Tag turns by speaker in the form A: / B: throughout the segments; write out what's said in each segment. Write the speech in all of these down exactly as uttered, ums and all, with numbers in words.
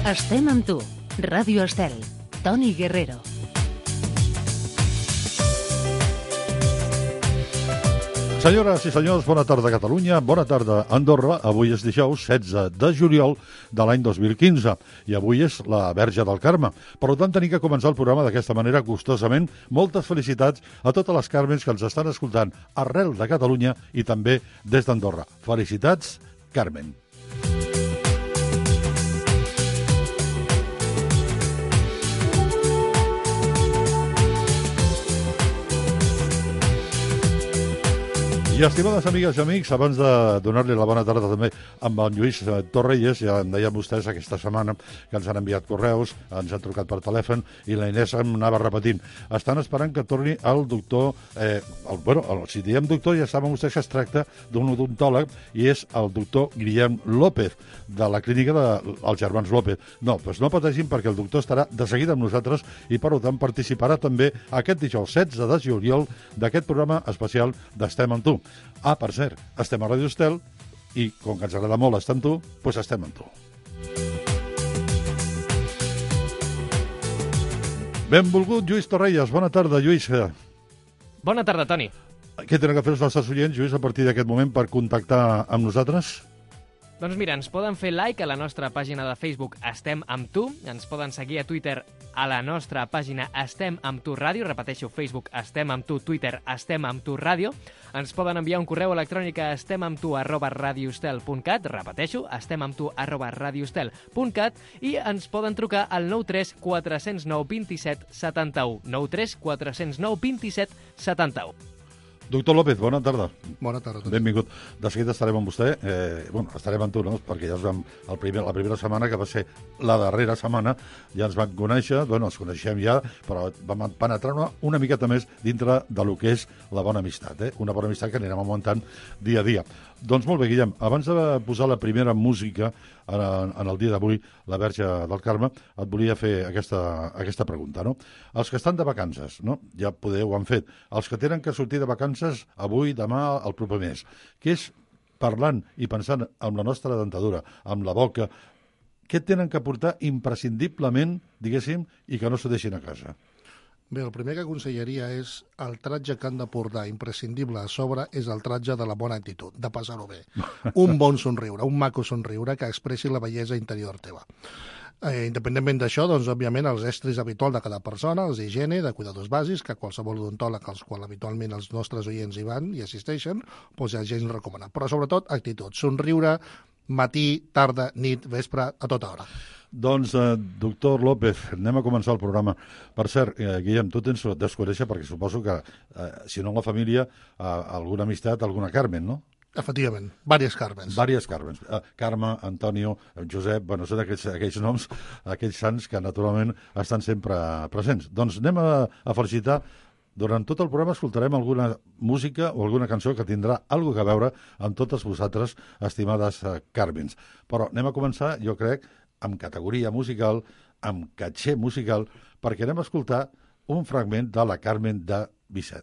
A: Estem amb tu. Ràdio Estel. Toni Guerrero.
B: Senyores i senyors, bona tarda Catalunya, bona tarda Andorra. Avui és dijous setze de juliol de l'any dos mil quinze i avui és la Verge del Carme. Per tant, tenim que començar el programa d'aquesta manera gustosament. Moltes felicitats a totes les Carmens que ens estan escoltant arrel de Catalunya i també des d'Andorra. Felicitats, Carmen. I estimades amigues i amics, abans de donar-li la bona tarda també amb en Lluís Torrelles, ja em deien vostès aquesta setmana que ens han enviat correus, ens han trucat per telèfon i la Inés em anava repetint. Estan esperant que torni el doctor, eh, el, bueno, el, si diem doctor ja saben vostès que es tracta d'un odontòleg i és el doctor Guillem López, de la clínica dels de, germans López. No, doncs no pateixin perquè el doctor estarà de seguida amb nosaltres i per tant participarà també aquest dijous setze de juliol d'aquest programa especial d'Estem amb tu. Ah, per cert, estem a Ràdio Estel i, com que ens agrada molt estar amb tu, doncs estem amb tu. Benvolgut, Lluís Torrelles. Bona tarda, Lluís.
C: Bona tarda, Toni.
B: Què tenen que fer els nostres oients, Lluís, a partir d'aquest moment per contactar amb nosaltres?
C: Doncs mira, ens poden fer like a la nostra pàgina de Facebook Estem amb tu, ens poden seguir a Twitter a la nostra pàgina Estem amb tu ràdio, repeteixo, Facebook Estem amb tu, Twitter Estem amb tu ràdio, ens poden enviar un correu electrònic a estemamtu arroba radiostel punt cat, repeteixo, estemamtu arroba radiostel punt cat i ens poden trucar al nou tres quatre zero nou dos set set u, nou tres quatre zero nou dos set set u.
B: Doctor López, bona tarda.
D: Bona tarda.
B: Benvingut. De seguida estarem amb vostè. Eh, bueno, estarem amb tu, no? Perquè ja ens vam, el primer, la primera setmana, que va ser la darrera setmana, ja ens vam conèixer, bueno, ens coneixem ja, però vam penetrar una, una miqueta més dintre de lo que és la bona amistat, eh? Una bona amistat que anirem augmentant dia a dia. Doncs molt bé, Guillem, abans de posar la primera música en, en el dia d'avui, la Verge del Carme, et volia fer aquesta, aquesta pregunta, no? Els que estan de vacances, no? Ja poder ho han fet. Els que tenen que sortir de vacances avui, demà, el proper mes, que és parlant i pensant amb la nostra dentadura, amb la boca, què tenen que portar imprescindiblement, diguéssim, i que no s'ho deixin a casa?
D: Bé, el primer que aconsellaria és el tratge que han de portar imprescindible a sobre és el tratge de la bona actitud, de passar-ho bé. Un bon somriure, un maco somriure que expressi la bellesa interior teva. Eh, independentment d'això, doncs, òbviament, els estris habituals de cada persona, els d'higiene, de cuidadors bàsics, que qualsevol odontòleg als quals habitualment els nostres oients hi van i assisteixen, doncs ja gens recomanat. Però sobretot, actitud, somriure matí, tarda, nit, vespre, a tota hora.
B: Doncs, eh, doctor López, anem a començar el programa. Per cert, eh, Guillem, tu tens desconèixer perquè suposo que, eh, si no en la família, eh, alguna amistat, alguna Carmen, no?
D: Efectivament, vàries Carmens.
B: Vàries Carmens. Eh, Carme, Antonio, Josep, bueno, són aquells, aquells noms, aquells sants que naturalment estan sempre presents. Doncs anem a, a felicitar. Durant tot el programa escoltarem alguna música o alguna cançó que tindrà alguna a veure amb totes vosaltres, estimades eh, Carmens. Però anem a començar, jo crec, amb categoria musical, amb caché musical, perquè anem a escoltar un fragment de la Carmen de Bizet.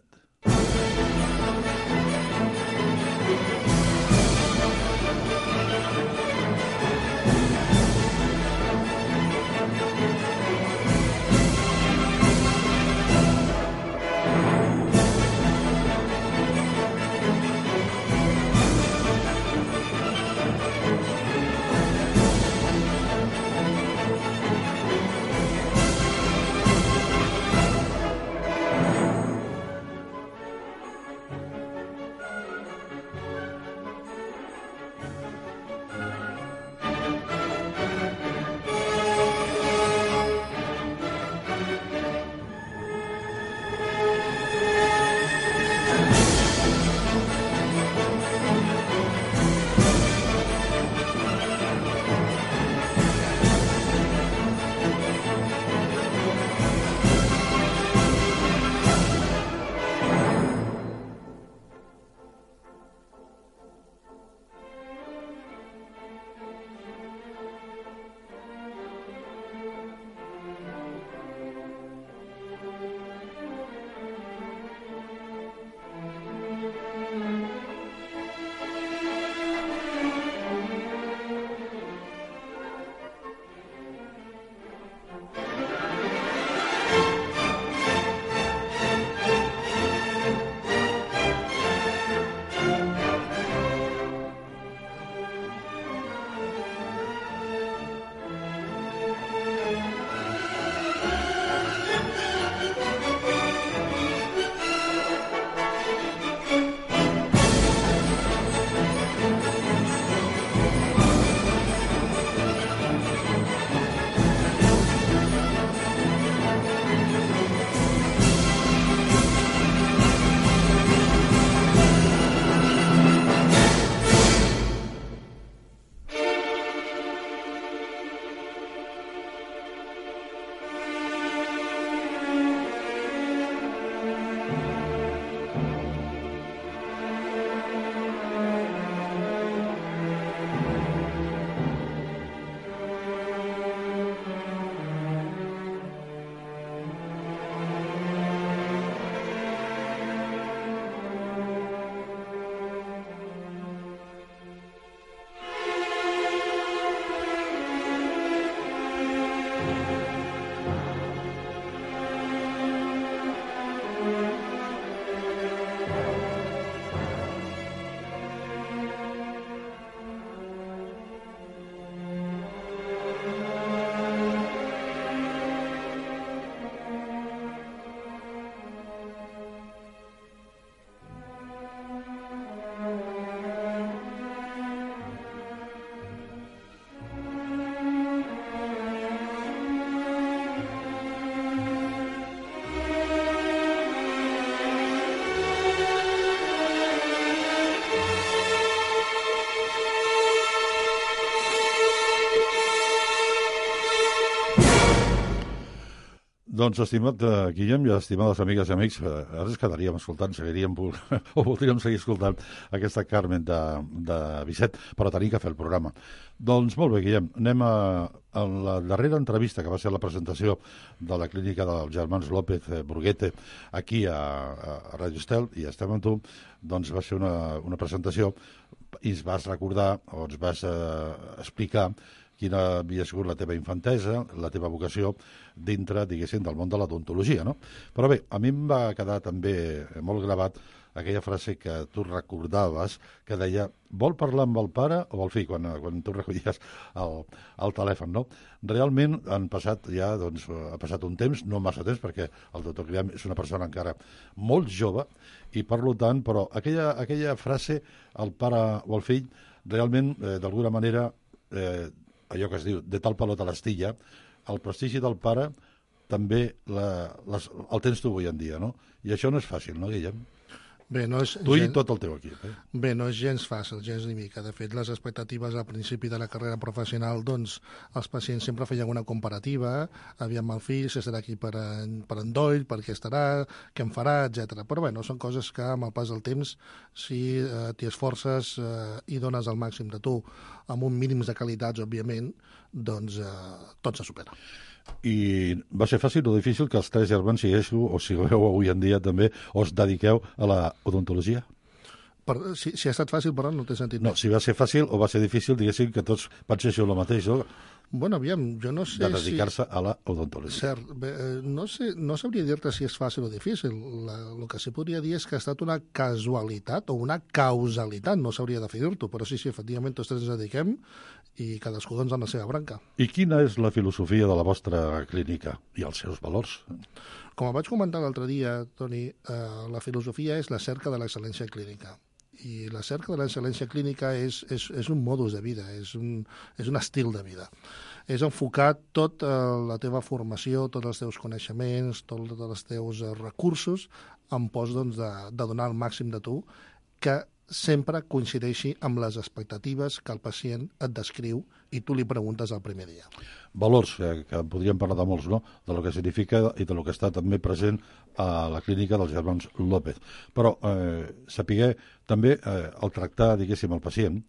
B: Doncs, estimat uh, Guillem i estimades amigues i amics, uh, ara ens quedaríem escoltant, seguiríem o voldríem seguir escoltant aquesta Carmen de, de Bizet, però tenim que fer el programa. Doncs molt bé, Guillem, anem a, a la darrera entrevista, que va ser la presentació de la clínica dels germans López eh, Bruguete aquí a, a Radio Estel, i estem amb tu, doncs va ser una, una presentació i ens vas recordar o ens vas eh, explicar quina havia sigut la teva infantesa, la teva vocació dintre, diguéssim, del món de l'odontologia, no? Però bé, a mi em va quedar també molt gravat aquella frase que tu recordaves, que deia, vol parlar amb el pare o el fill, quan, quan tu recollies el, el telèfon, no? Realment han passat ja, doncs, ha passat un temps, no massa temps, perquè el doctor Guillem és una persona encara molt jove, i per tant, però aquella, aquella frase, el pare o el fill, realment, eh, d'alguna manera, eh, allò que es diu, de tal pelota a l'astilla, el prestigi del pare també la, les, el tens tu avui en dia, no? I això no és fàcil, no, Guillem?
D: Bé, no és
B: tu
D: gens...
B: i tot el teu equip. Eh?
D: Bé, no és gens fàcil, gens ni mica. De fet, les expectatives al principi de la carrera professional, doncs, els pacients sempre feien una comparativa, aviam el fill, si estarà aquí per, en, per endoll, per què estarà, què en farà, etcètera. Però bé, són coses que amb el pas del temps, si eh, t'hi esforces eh, i dones el màxim de tu, amb un mínims de qualitats, òbviament, doncs eh, tot se supera.
B: I va ser fàcil o difícil que els tres germans siguéssiu, o sigueu avui en dia també, o us dediqueu a la odontologia?
D: Per, si, si ha estat fàcil, però no té sentit.
B: No, si va ser fàcil o va ser difícil, diguéssim que tots penséssiu el mateix, no?
D: Bueno, aviam, jo no sé
B: de dedicar-se
D: si...
B: a la odontologia.
D: Cert, bé, no, sé, no sabria dir-te si és fàcil o difícil. La, el que sí podria dir és que ha estat una casualitat o una causalitat, no sabria definir-t'ho, però sí, sí, efectivament, tots tres ens dediquem i cadascú doncs en la seva branca.
B: I quina és la filosofia de la vostra clínica i els seus valors?
D: Com vaig comentar l'altre dia, Toni, eh, la filosofia és la cerca de l'excel·lència clínica. I la cerca de l'excel·lència clínica és, és, és un modus de vida, és un, és un estil de vida. És enfocar tota la teva formació, tots els teus coneixements, tots els teus recursos en pos doncs, de, de donar el màxim de tu, que sempre coincideixi amb les expectatives que el pacient et descriu i tu li preguntes el primer dia.
B: Valors, eh, que podríem parlar de molts, no?, de lo que significa i de lo que està també present a la clínica dels germans López. Però eh, sapiguer també eh, el tractar, diguéssim, el pacient,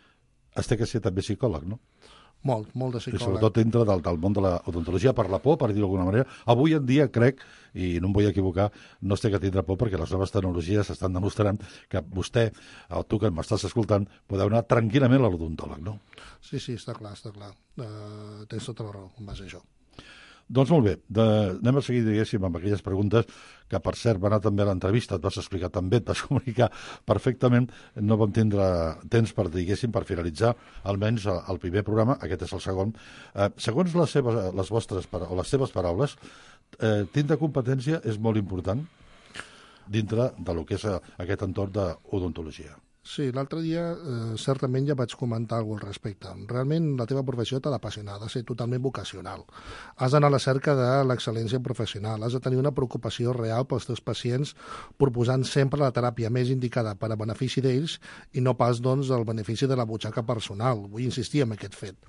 B: es té que ser també psicòleg, no?
D: Molt, molt de
B: I
D: psicòleg.
B: sobretot dintre del, del món de l'odontologia, per la por, per dir-ho d'alguna manera. Avui en dia crec, i no em vull equivocar, no es té que tindre por perquè les noves tecnologies estan demostrant que vostè, o tu que m'estàs escoltant, podeu anar tranquil·lament a l'odontòleg, no?
D: Sí, sí, està clar, està clar. Uh, tens tota la raó en base a això.
B: Doncs molt bé, de, anem a seguir, diguéssim, amb aquelles preguntes que, per cert, va anar també a l'entrevista, et vas explicar també, et vas comunicar perfectament, no vam tindre temps per, diguéssim, per finalitzar almenys el primer programa, aquest és el segon. Eh, segons les, seves, les vostres, o les seves paraules, eh, tindre competència és molt important dintre de lo que és aquest entorn d'odontologia.
D: Sí, l'altre dia eh, certament ja vaig comentar alguna cosa al respecte. Realment la teva professió t'ha d'apassionar, ha de ser totalment vocacional. Has d'anar a la cerca de l'excel·lència professional, has de tenir una preocupació real pels teus pacients, proposant sempre la teràpia més indicada per a benefici d'ells i no pas, doncs, el benefici de la butxaca personal. Vull insistir en aquest fet.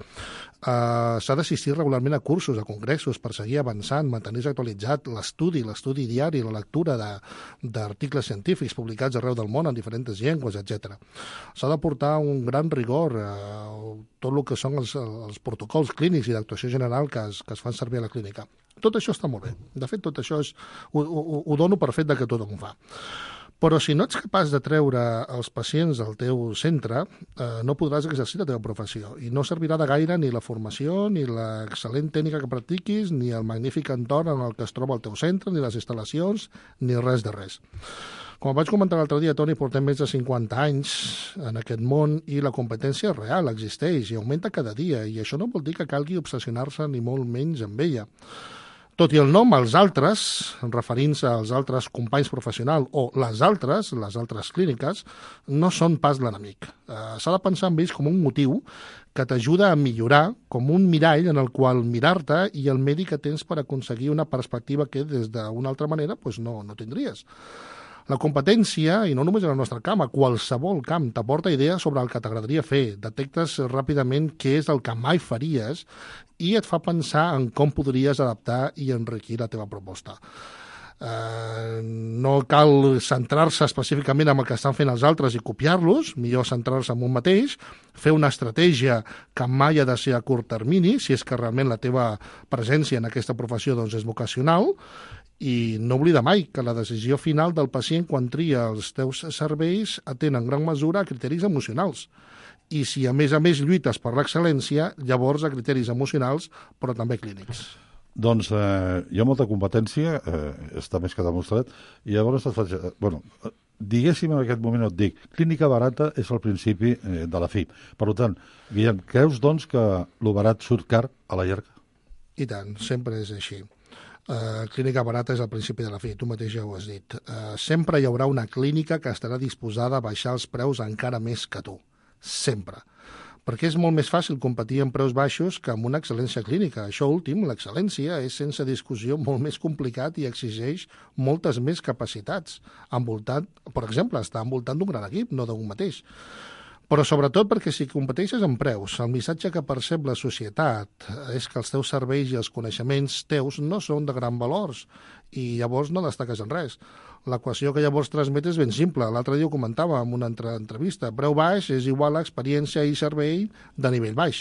D: Uh, s'ha d'assistir regularment a cursos, a congressos, per seguir avançant, mantenir-se actualitzat, l'estudi, l'estudi diari, la lectura d'articles científics publicats arreu del món en diferents llengües, etcètera. S'ha de portar un gran rigor a eh, tot el que són els, els protocols clínics i d'actuació general que es, que es fan servir a la clínica. Tot això està molt bé. De fet, tot això és, ho, ho, ho dono per fet de que tothom ho fa. Però si no ets capaç de treure els pacients al teu centre, eh, no podràs exercir la teva professió. I no servirà de gaire ni la formació, ni l'excel·lent tècnica que practiquis, ni el magnífic entorn en el que es troba el teu centre, ni les instal·lacions, ni res de res. Com vaig comentar l'altre dia, Toni, portem més de cinquanta anys en aquest món i la competència real existeix i augmenta cada dia, i això no vol dir que calgui obsessionar-se ni molt menys amb ella. Tot i el nom, els altres, referint-se als altres companys professionals o les altres, les altres clíniques, no són pas l'enemic. Eh, s'ha de pensar en ells com un motiu que t'ajuda a millorar, com un mirall en el qual mirar-te i el medi que tens per aconseguir una perspectiva que des d'una altra manera pues no, no tindries. La competència, i no només en el nostre camp, a qualsevol camp, t'aporta idees sobre el que t'agradaria fer, detectes ràpidament què és el que mai faries i et fa pensar en com podries adaptar i enriquir la teva proposta. Uh, no cal centrar-se específicament en el que estan fent els altres i copiar-los, millor centrar-se en un mateix, fer una estratègia que mai ha de ser a curt termini, si és que realment la teva presència en aquesta professió doncs, és vocacional, i no oblida mai que la decisió final del pacient quan tria els teus serveis atén en gran mesura a criteris emocionals. I si a més a més lluites per l'excel·lència, llavors a criteris emocionals, però també clínics.
B: Doncs eh, hi ha molta competència, eh, està més que demostrat, i llavors et faig... Eh, bueno, diguéssim en aquest moment et dic, clínica barata és el principi eh, de la fi. Per tant, Guillem, creus doncs que lo barat surt car a la llarga?
D: I tant, sempre és així. Uh, clínica barata és el principi de la fi, tu mateix ja ho has dit. Uh, sempre hi haurà una clínica que estarà disposada a baixar els preus encara més que tu. Sempre. Perquè és molt més fàcil competir amb preus baixos que amb una excel·lència clínica. Això últim, l'excel·lència, és sense discussió molt més complicat i exigeix moltes més capacitats. Envoltat, per exemple, està envoltant d'un gran equip, no d'un mateix. Però sobretot perquè si competeixes en preus, el missatge que percep la societat és que els teus serveis i els coneixements teus no són de gran valors i llavors no destaques en res. L'equació que llavors transmet és ben simple. L'altre dia ho comentava en una altra entrevista. Preu baix és igual a experiència i servei de nivell baix.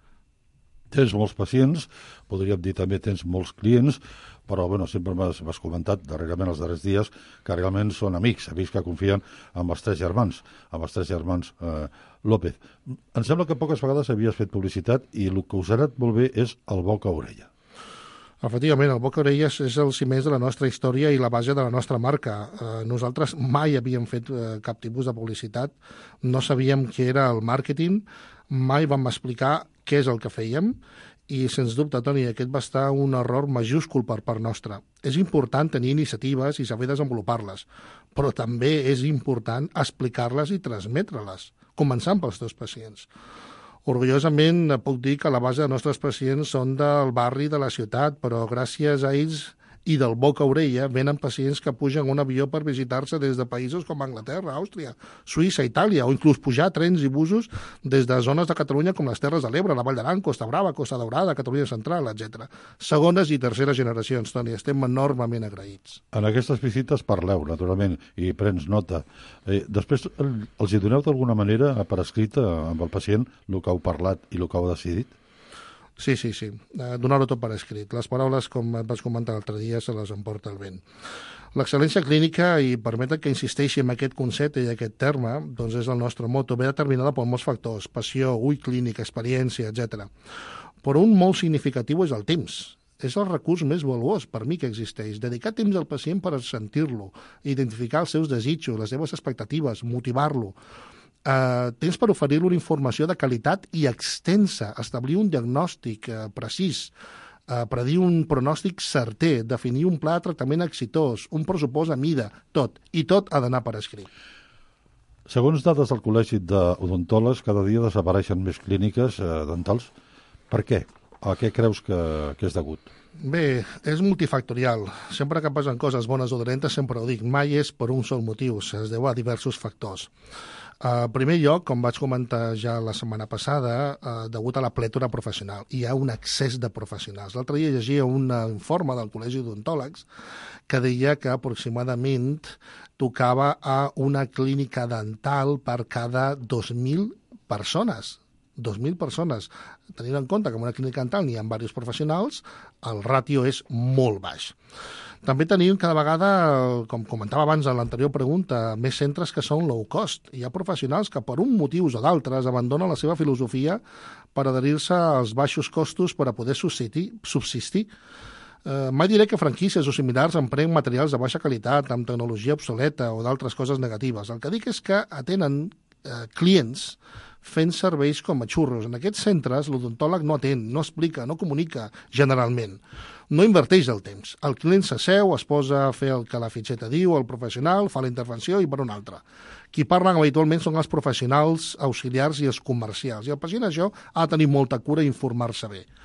B: Tens molts pacients, podríem dir també tens molts clients, però bueno, sempre m'has comentat darrerament els darrers dies que realment són amics, amics que confien en els tres germans, en els tres germans eh, López. Em sembla que poques vegades havies fet publicitat i el que us ha anat molt bé és el boca-orella.
D: Efectivament, el boca-orella és el ciment de la nostra història i la base de la nostra marca. Eh, nosaltres mai havíem fet eh, cap tipus de publicitat, no sabíem què era el màrqueting, mai vam explicar què és el que fèiem i, sens dubte, Toni, aquest va estar un error majúscul per part nostra. És important tenir iniciatives i saber desenvolupar-les, però també és important explicar-les i transmetre-les, començant pels teus pacients. Orgullosament puc dir que la base dels nostres pacients són del barri de la ciutat, però gràcies a ells i del boca-orella venen pacients que pugen un avió per visitar-se des de països com Anglaterra, Àustria, Suïssa, Itàlia, o inclús pujar trens i busos des de zones de Catalunya com les Terres de l'Ebre, la Vall d'Aran, Costa Brava, Costa Daurada, Catalunya Central, etcètera. Segones i terceres generacions, Toni, estem enormement agraïts.
B: En aquestes visites parleu, naturalment, i prens nota. Eh, després el, els hi doneu d'alguna manera per escrit amb el pacient el que heu parlat i el que heu decidit?
D: Sí, sí, sí. Eh, donar-ho tot per escrit. Les paraules, com et vas comentar l'altre dia, se les emporta el vent. L'excel·lència clínica, i permeten que insisteixi en aquest concepte i aquest terme, doncs és el nostre moto, ve determinada per molts factors, passió, ull clínic, experiència, etcètera. Però un molt significatiu és el temps. És el recurs més valuós per mi que existeix. Dedicar temps al pacient per sentir-lo, identificar els seus desitjos, les seves expectatives, motivar-lo. Uh, tens per oferir-lo una informació de qualitat i extensa, establir un diagnòstic uh, precís, uh, predir un pronòstic certer, definir un pla de tractament exitós, un pressupost a mida, tot. I tot ha d'anar per escrit.
B: Segons dades del Col·legi d'Odontòlegs, cada dia desapareixen més clíniques eh, dentals. Per què? A què creus que, que és degut?
D: Bé, és multifactorial. Sempre que passen coses bones o dolentes, sempre ho dic, mai és per un sol motiu, es deu a diversos factors. En primer lloc, com vaig comentar ja la setmana passada, eh, degut a la plètora professional. Hi ha un excés de professionals. L'altre dia llegia un informe del Col·legi d'Odontòlegs que deia que aproximadament tocava a una clínica dental per cada dos mil persones. dos mil persones. Tenint en compte que en una clínica dental n'hi ha diversos professionals, el ràtio és molt baix. També tenim cada vegada, com comentava abans en l'anterior pregunta, més centres que són low cost. Hi ha professionals que per un motius o d'altres abandonen la seva filosofia per adherir-se als baixos costos per a poder subsistir. subsistir. Eh, mai diré que franquícies o similars empren materials de baixa qualitat, amb tecnologia obsoleta o d'altres coses negatives. El que dic és que atenen eh, clients fent serveis com a xurros. En aquests centres l'odontòleg no atén, no explica, no comunica generalment. No inverteix el temps. El client s'asseu, es posa a fer el que la fitxeta diu, el professional fa la intervenció i per un altre. Qui parlen habitualment són els professionals auxiliars i els comercials. I el pacient això ha de tenir molta cura i informar-se bé.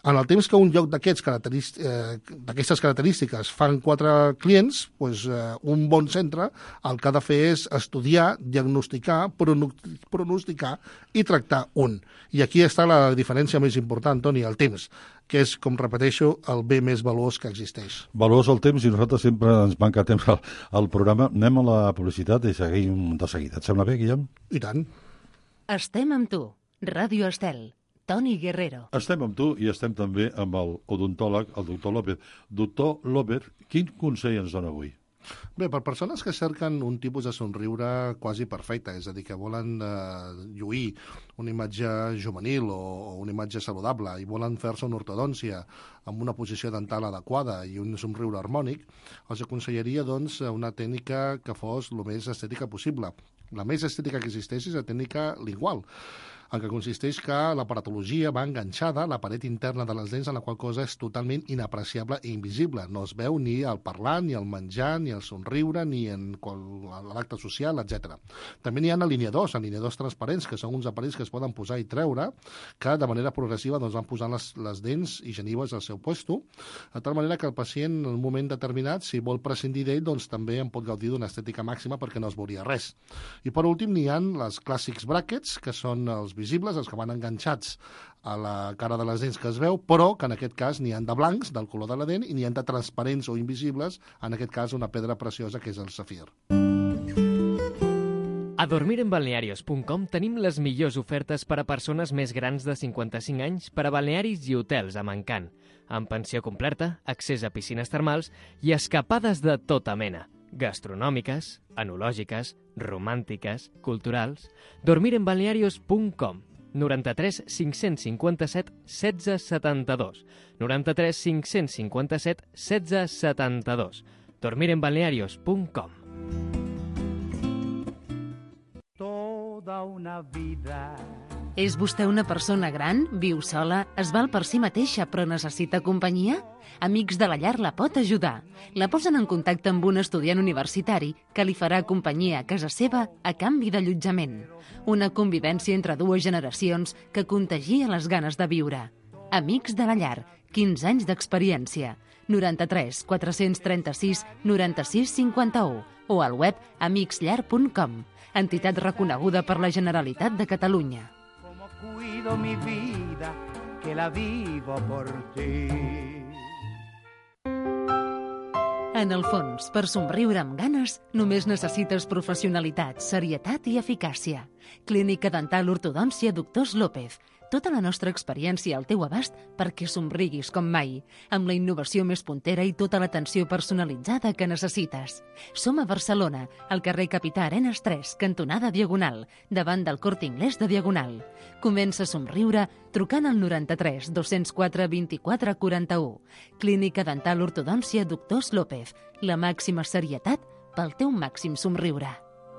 D: En el temps que un lloc d'aquests característ- eh, d'aquestes característiques fan quatre clients, doncs, eh, un bon centre el que ha de fer és estudiar, diagnosticar, prono- pronosticar i tractar un. I aquí està la diferència més important, Toni, el temps, que és, com repeteixo, el bé més valuós que existeix.
B: Valuós el temps i nosaltres sempre ens manca temps al, al programa. Anem a la publicitat i seguim de seguida. Et sembla bé, Guillem?
D: I tant.
A: Estem amb tu. Ràdio Estel. Toni Guerrero.
B: Estem amb tu i estem també amb el odontòleg, el doctor López. Doctor López, quin consell ens dona avui?
D: Bé, per persones que cerquen un tipus de somriure quasi perfecte, és a dir, que volen eh, lluir una imatge juvenil o, o una imatge saludable i volen fer-se una ortodòncia amb una posició dental adequada i un somriure harmònic, els aconsellaria doncs, una tècnica que fos el més estètica possible. La més estètica que existeix és la tècnica lingual, en què consisteix que l'aparatologia va enganxada a la paret interna de les dents, en la qual cosa és totalment inapreciable i invisible. No es veu ni el parlar, ni el menjar, ni el somriure, ni en l'acte social, etcètera. També n'hi ha alineadors, alineadors transparents, que són uns aparells que es poden posar i treure, que de manera progressiva doncs, van posant les, les dents i genives al seu puesto, de tal manera que el pacient, en un moment determinat, si vol prescindir d'ell, doncs també en pot gaudir d'una estètica màxima perquè no es veuria res. I per últim n'hi ha les clàssics brackets, que són els visibles, els que van enganxats a la cara de les dents que es veu, però que en aquest cas n'hi ha de blancs, del color de la dent, i n'hi ha de transparents o invisibles, en aquest cas una pedra preciosa que és el safir.
C: A dormir en balnearios punt com tenim les millors ofertes per a persones més grans de cinquanta-cinc anys per a balnearis i hotels a Mancant, amb pensió completa, accés a piscines termals i escapades de tota mena. Gastronòmiques, enològiques, romàntiques, culturals... dormir en balnearios punt com. noranta-tres cinc-cents cinquanta-set setze setanta-dos. noranta-tres cinc-cents cinquanta-set setze setanta-dos. dormir en balnearios punt com.
E: Toda una vida.
A: És vostè una persona gran, viu sola, es val per si mateixa però necessita companyia? Amics de la Llar la pot ajudar. La posen en contacte amb un estudiant universitari que li farà companyia a casa seva a canvi d'allotjament. Una convivència entre dues generacions que contagia les ganes de viure. Amics de la Llar, quinze anys d'experiència. noranta-tres quatre-cents trenta-sis noranta-sis cinquanta-u o al web amics llar punt com. Entitat reconeguda per la Generalitat de Catalunya.
E: Cuido mi vida, que la vivo por ti.
A: En el fons, per somriure amb ganes, només necessites professionalitat, serietat i eficàcia. Clínica Dental Ortodòncia Doctors López. Tota la nostra experiència al teu abast perquè somriguis com mai, amb la innovació més puntera i tota l'atenció personalitzada que necessites. Som a Barcelona, al carrer Capità Arenas tres, cantonada Diagonal, davant del Corte Inglés de Diagonal. Comença a somriure trucant al noranta-tres dos-cents quatre vint-i-quatre quaranta-u. Clínica Dental Ortodòncia Doctors López. La màxima serietat pel teu màxim somriure.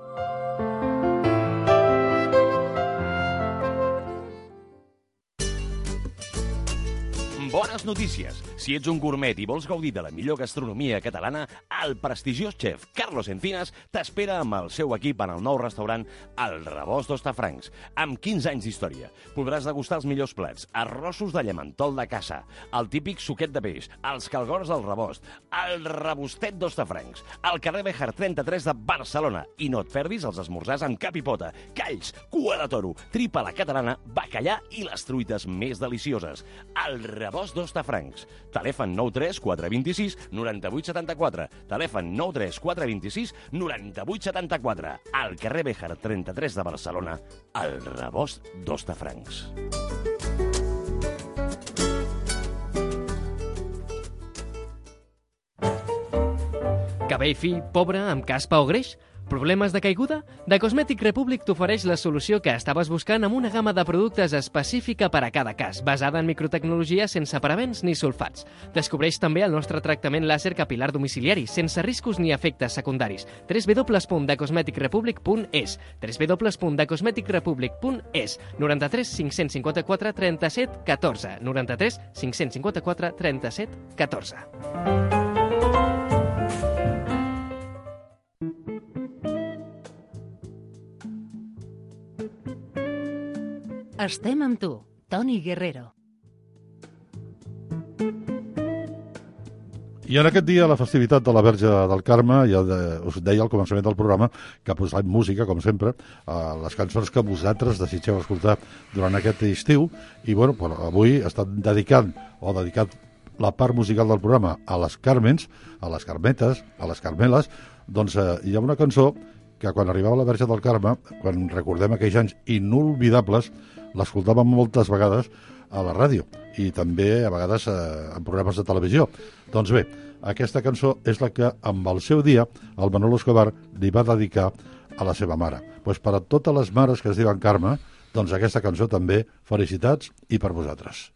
F: Bones notícies! Si ets un gourmet i vols gaudir de la millor gastronomia catalana, el prestigiós xef Carlos Encinas t'espera amb el seu equip en el nou restaurant El Rebost d'Hostafrancs. Amb quinze anys d'història, podràs degustar els millors plats, arrossos de llamentol de caça, el típic suquet de peix, els calgors del Rebost, el rebostet d'Hostafrancs, al carrer Béjar trenta-tres de Barcelona. I no et perdis els esmorzars amb cap i pota, calls, cua de toro, tripa a la catalana, bacallà i les truites més delicioses. El Rebost d'Hostafrancs. Telèfon nou tres quatre dos sis nou vuit set quatre. Telèfon nou tres quatre dos sis nou vuit set quatre. Al carrer Béjar trenta-tres de Barcelona, El Rebost d'Hostafrancs.
C: Cabell fi, pobre, amb caspa o greix? Problemes de caiguda? The Cosmetic Republic t'ofereix la solució que estaves buscant amb una gamma de productes específica per a cada cas, basada en microtecnologia sense parabens ni sulfats. Descobreix també el nostre tractament làser capilar domiciliari, sense riscos ni efectes secundaris. w w w punt the cosmetic republic punt es w w w punt the cosmetic republic punt es noranta-tres cinc-cents cinquanta-quatre trenta-set catorze noranta-tres cinc-cents cinquanta-quatre trenta-set catorze.
A: Estem amb tu, Toni Guerrero.
B: I en aquest dia, la festivitat de la Verge del Carme, ja de, us deia al començament del programa que posat música, com sempre, a les cançons que vosaltres desitgeu escoltar durant aquest estiu, i bueno, però avui estan dedicant, o dedicat la part musical del programa a les Carmens, a les Carmetes, a les Carmeles, doncs eh, hi ha una cançó que quan arribava la Verge del Carme, quan recordem aquells anys inolvidables, l'escoltàvem moltes vegades a la ràdio i també a vegades eh, en programes de televisió. Doncs bé, aquesta cançó és la que amb el seu dia el Manolo Escobar li va dedicar a la seva mare. Doncs per a totes les mares que es diuen Carme, doncs aquesta cançó també, felicitats i per vosaltres.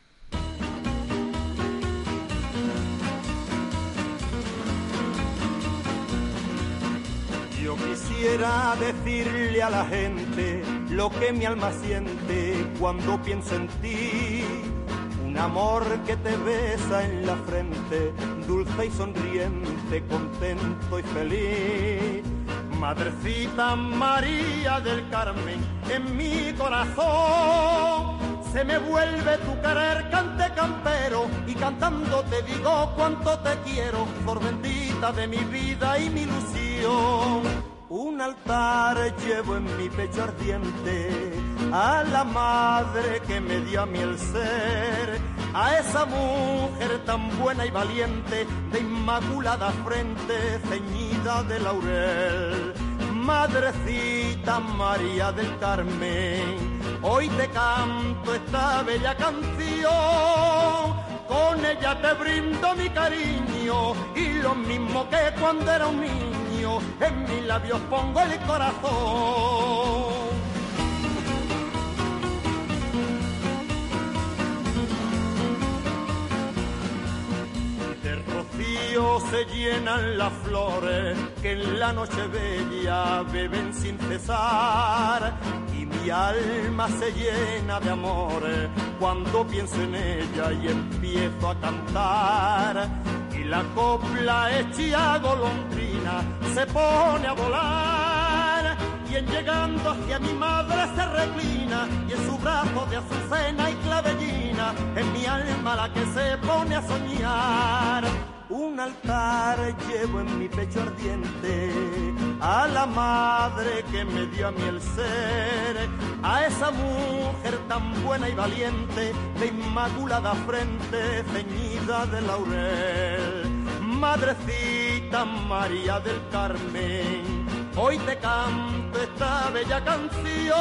E: Yo quisiera decirle a la gente lo que mi alma siente cuando pienso en ti. Un amor que te besa en la frente, dulce y sonriente, contento y feliz. Madrecita María del Carmen, en mi corazón se me vuelve tu querer, cante campero, y cantando te digo cuánto te quiero, flor bendita de mi vida y mi ilusión. Un altar llevo en mi pecho ardiente a la madre que me dio a mí el ser, a esa mujer tan buena y valiente, de inmaculada frente ceñida de laurel. Madrecita María del Carmen, hoy te canto esta bella canción, con ella te brindo mi cariño y lo mismo que cuando era un niño, en mis labios pongo el corazón. De rocío se llenan las flores que en la noche bella beben sin cesar, y mi alma se llena de amores cuando pienso en ella y empiezo a cantar. Y la copla hecha golondrina se pone a volar, y en llegando hacia mi madre se reclina, y en su brazo de azucena y clavellina es mi alma la que se pone a soñar. Un altar llevo en mi pecho ardiente a la madre que me dio a mí el ser, a esa mujer tan buena y valiente, de inmaculada frente ceñida de laurel. Madrecita María del Carmen, hoy te canto esta bella canción,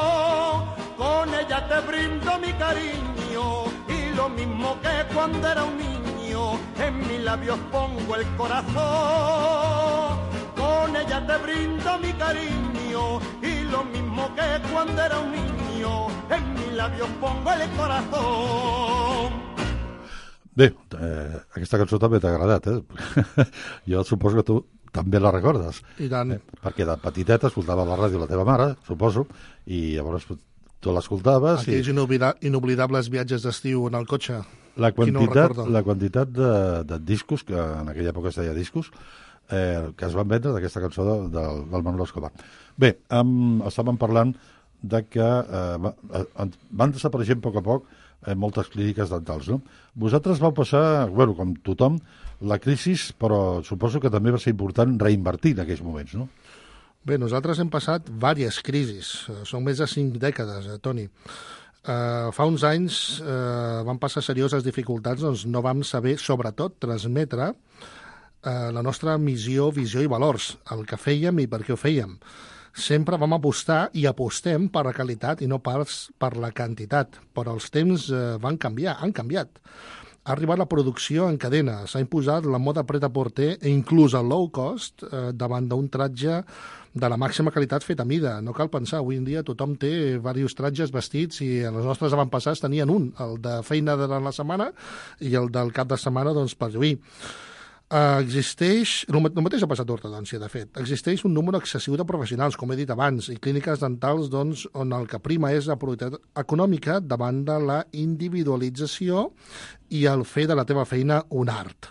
E: con ella te brindo mi cariño y lo mismo que cuando era un niño, en mis labios pongo el corazón. Con ella te brindo mi cariño y lo mismo que cuando era un niño, en mis labios pongo el corazón.
B: Bé, eh, aquesta cançó també t'ha agradat, eh? Jo suposo que tu també la recordes.
D: I tant.
B: Eh, perquè de petiteta escoltava la ràdio la teva mare, suposo, i llavors tu l'escoltaves.
D: Aquells
B: i...
D: inoblida- inoblidables viatges d'estiu en el cotxe.
B: La quantitat,
D: no
B: la quantitat de, de discos, que en aquella època es deia discos, eh, que es van vendre d'aquesta cançó de, de, del Manolo Escobar. Bé, um, estàvem parlant de que eh, van, van desapareixent a poc a poc eh, moltes clíniques dentals, no? Vosaltres vau passar, bueno, com tothom, la crisi, però suposo que també va ser important reinvertir en aquells moments, no?
D: Bé, nosaltres hem passat diverses crisis. Són més de cinc dècades, eh, Toni. Uh, fa uns anys uh, van passar serioses dificultats, doncs no vam saber, sobretot, transmetre uh, la nostra missió, visió i valors, el que fèiem i per què ho fèiem. Sempre vam apostar i apostem per la qualitat i no pas per la quantitat, però els temps uh, van canviar, han canviat. Ha arribat la producció en cadena, s'ha imposat la moda pret-a-porter e inclús el low cost eh, davant d'un tratge de la màxima qualitat fet a mida. No cal pensar, avui en dia tothom té diversos tratges vestits i els nostres avantpassats tenien un, el de feina de la setmana i el del cap de setmana doncs, per lluir. Uh, existeix, el mateix ha passat a ortodòncia, de fet, existeix un número excessiu de professionals, com he dit abans, i clíniques dentals doncs, on el que prima és la prioritat econòmica davant de la individualització i el fer de la teva feina un art.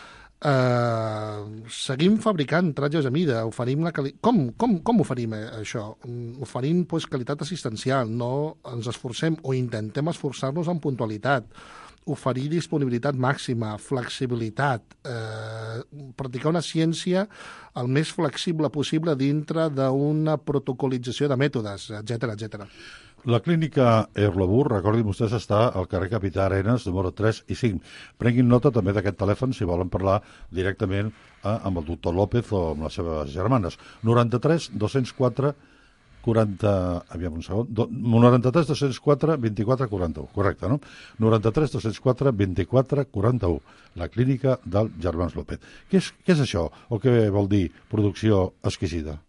D: Uh, seguim fabricant tratges a mida, oferim la quali... com, com, com oferim això? Oferim pues, qualitat assistencial, no ens esforcem o intentem esforçar-nos en puntualitat. oferir disponibilitat màxima, flexibilitat, eh, practicar una ciència el més flexible possible dintre d'una protocolització de mètodes, etcètera, etcètera.
B: La clínica Erlobur, recordin vostès, està al carrer Capità Arenas, número tres i cinc. Prenguin nota també d'aquest telèfon si volen parlar directament eh, amb el doctor López o amb les seves germanes. noranta-tres dos-cents quatre quaranta... Aviam un segon. noranta-tres dos-cents quatre vint-i-quatre quaranta-u. Correcte, no? noranta-tres dos-cents quatre vint-i-quatre quaranta-u. La clínica dels germans López. Què és, què és això? O què vol dir producció exquisida?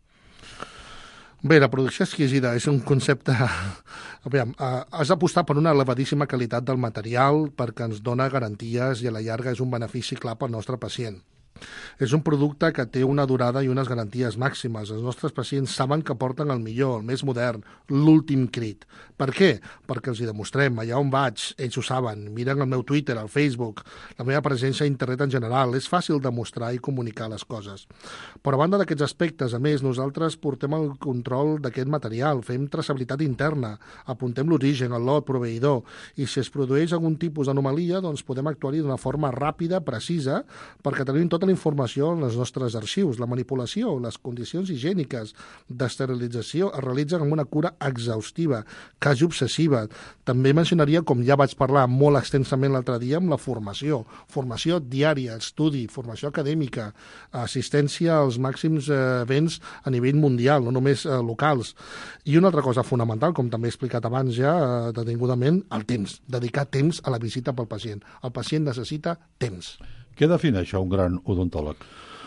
D: Bé, la producció exquisida és un concepte... Aviam, eh, has d'apostar per una elevadíssima qualitat del material perquè ens dona garanties i a la llarga és un benefici clar pel nostre pacient. És un producte que té una durada i unes garanties màximes. Els nostres pacients saben que porten el millor, el més modern, l'últim crit. Per què? Perquè els hi demostrem, allà on vaig, ells ho saben, miren el meu Twitter, el Facebook, la meva presència a internet en general. És fàcil demostrar i comunicar les coses. Però a banda d'aquests aspectes, a més, nosaltres portem el control d'aquest material, fem traçabilitat interna, apuntem l'origen, el lot, proveïdor, i si es produeix algun tipus d'anomalia, doncs podem actuar-hi d'una forma ràpida, precisa, perquè tenim tota la informació en els nostres arxius. La manipulació, les condicions higièniques d'esterilització es realitzen amb una cura exhaustiva, quasi obsessiva. També mencionaria, com ja vaig parlar molt extensament l'altre dia, amb la formació. Formació diària, estudi, formació acadèmica, assistència als màxims events a nivell mundial, no només eh, locals. I una altra cosa fonamental, com també he explicat abans ja, eh, detingudament, el temps. Dedicar temps a la visita pel pacient. El pacient necessita temps.
B: Què defineix un gran odontòleg?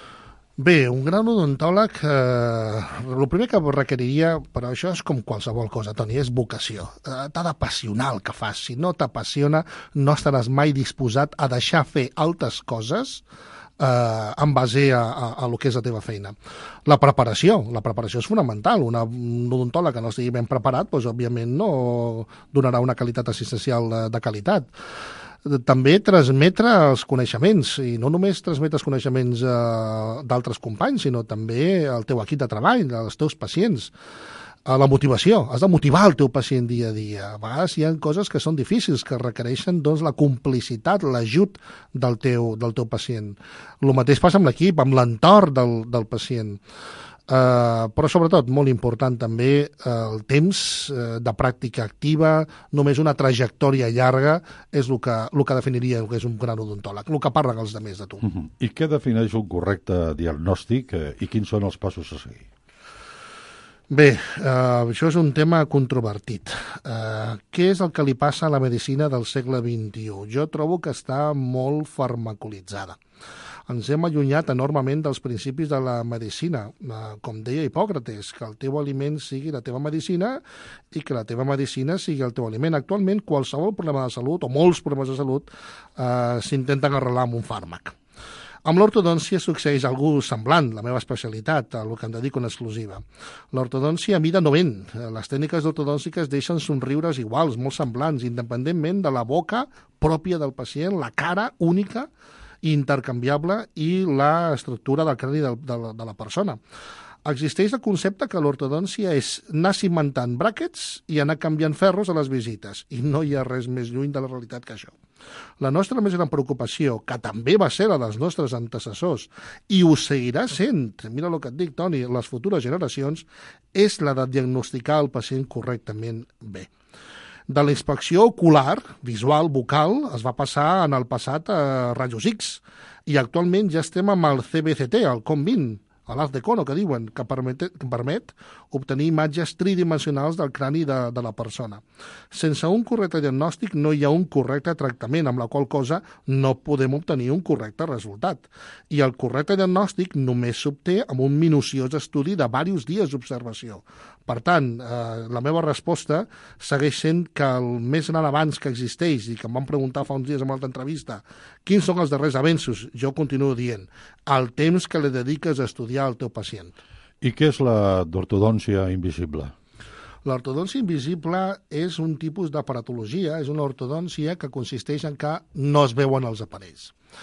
D: Bé, un gran odontòleg, eh, el primer que requeriria, però això és com qualsevol cosa, Toni, és vocació. Eh, T'ha d'apassionar el que fas. Si no t'apassiona, no estaràs mai disposat a deixar fer altres coses eh, en base a, a, a lo que és la teva feina. La preparació, la preparació és fonamental. Una, un odontòleg que no estigui ben preparat, doncs, òbviament no donarà una qualitat assistencial de, de qualitat. També transmetre els coneixements, i no només transmetre els coneixements eh, d'altres companys, sinó també el teu equip de treball, els teus pacients. Eh, la motivació, has de motivar el teu pacient dia a dia. A vegades hi ha coses que són difícils, que requereixen doncs, la complicitat, l'ajut del teu, del teu pacient. El mateix passa amb l'equip, amb l'entorn del, del pacient. Uh, però sobretot, molt important també, uh, el temps uh, de pràctica activa, només una trajectòria llarga és el que, el que definiria el que és un gran odontòleg, el que parlen els altres de tu.
B: Uh-huh. I què defineix un correcte diagnòstic eh, i quins són els passos a seguir?
D: Bé, uh, això és un tema controvertit. Uh, què és el que li passa a la medicina del segle vint-i-u? Jo trobo que està molt farmacolitzada. Ens hem allunyat enormement dels principis de la medicina. Com deia Hipòcrates, que el teu aliment sigui la teva medicina i que la teva medicina sigui el teu aliment. Actualment, qualsevol problema de salut, o molts problemes de salut, eh, s'intenten arreglar amb un fàrmac. Amb l'ortodòncia succeeix algú semblant, la meva especialitat, a el que em dedico en exclusiva. L'ortodòncia mida no ven. Les tècniques ortodòntiques deixen somriures iguals, molt semblants, independentment de la boca pròpia del pacient, la cara única, intercanviable i l'estructura del crani de, de, de la persona. Existeix el concepte que l'ortodòncia és anar cimentant bràquets i anar canviant ferros a les visites, i no hi ha res més lluny de la realitat que això. La nostra més gran preocupació, que també va ser la dels nostres antecessors, i ho seguirà sent, mira el que et dic, Toni, les futures generacions, és la de diagnosticar el pacient correctament bé. De la inspecció ocular, visual, bucal, es va passar en el passat a rajos X, i actualment ja estem amb el C B C T, el COM vint, a l'Art de Cono, que diuen, que permet, que permet obtenir imatges tridimensionals del crani de, de la persona. Sense un correcte diagnòstic no hi ha un correcte tractament, amb la qual cosa no podem obtenir un correcte resultat. I el correcte diagnòstic només s'obté amb un minuciós estudi de diversos dies d'observació. Per tant, eh, la meva resposta segueix sent que el més gran avanç que existeix, i que em van preguntar fa uns dies en una altra entrevista, quins són els darrers avenços, jo continuo dient, el temps que li dediques a estudiar el teu pacient.
B: I què és la d'ortodòncia invisible?
D: L'ortodòncia invisible és un tipus d'aparatologia, és una ortodòncia que consisteix en que no es veuen els aparells.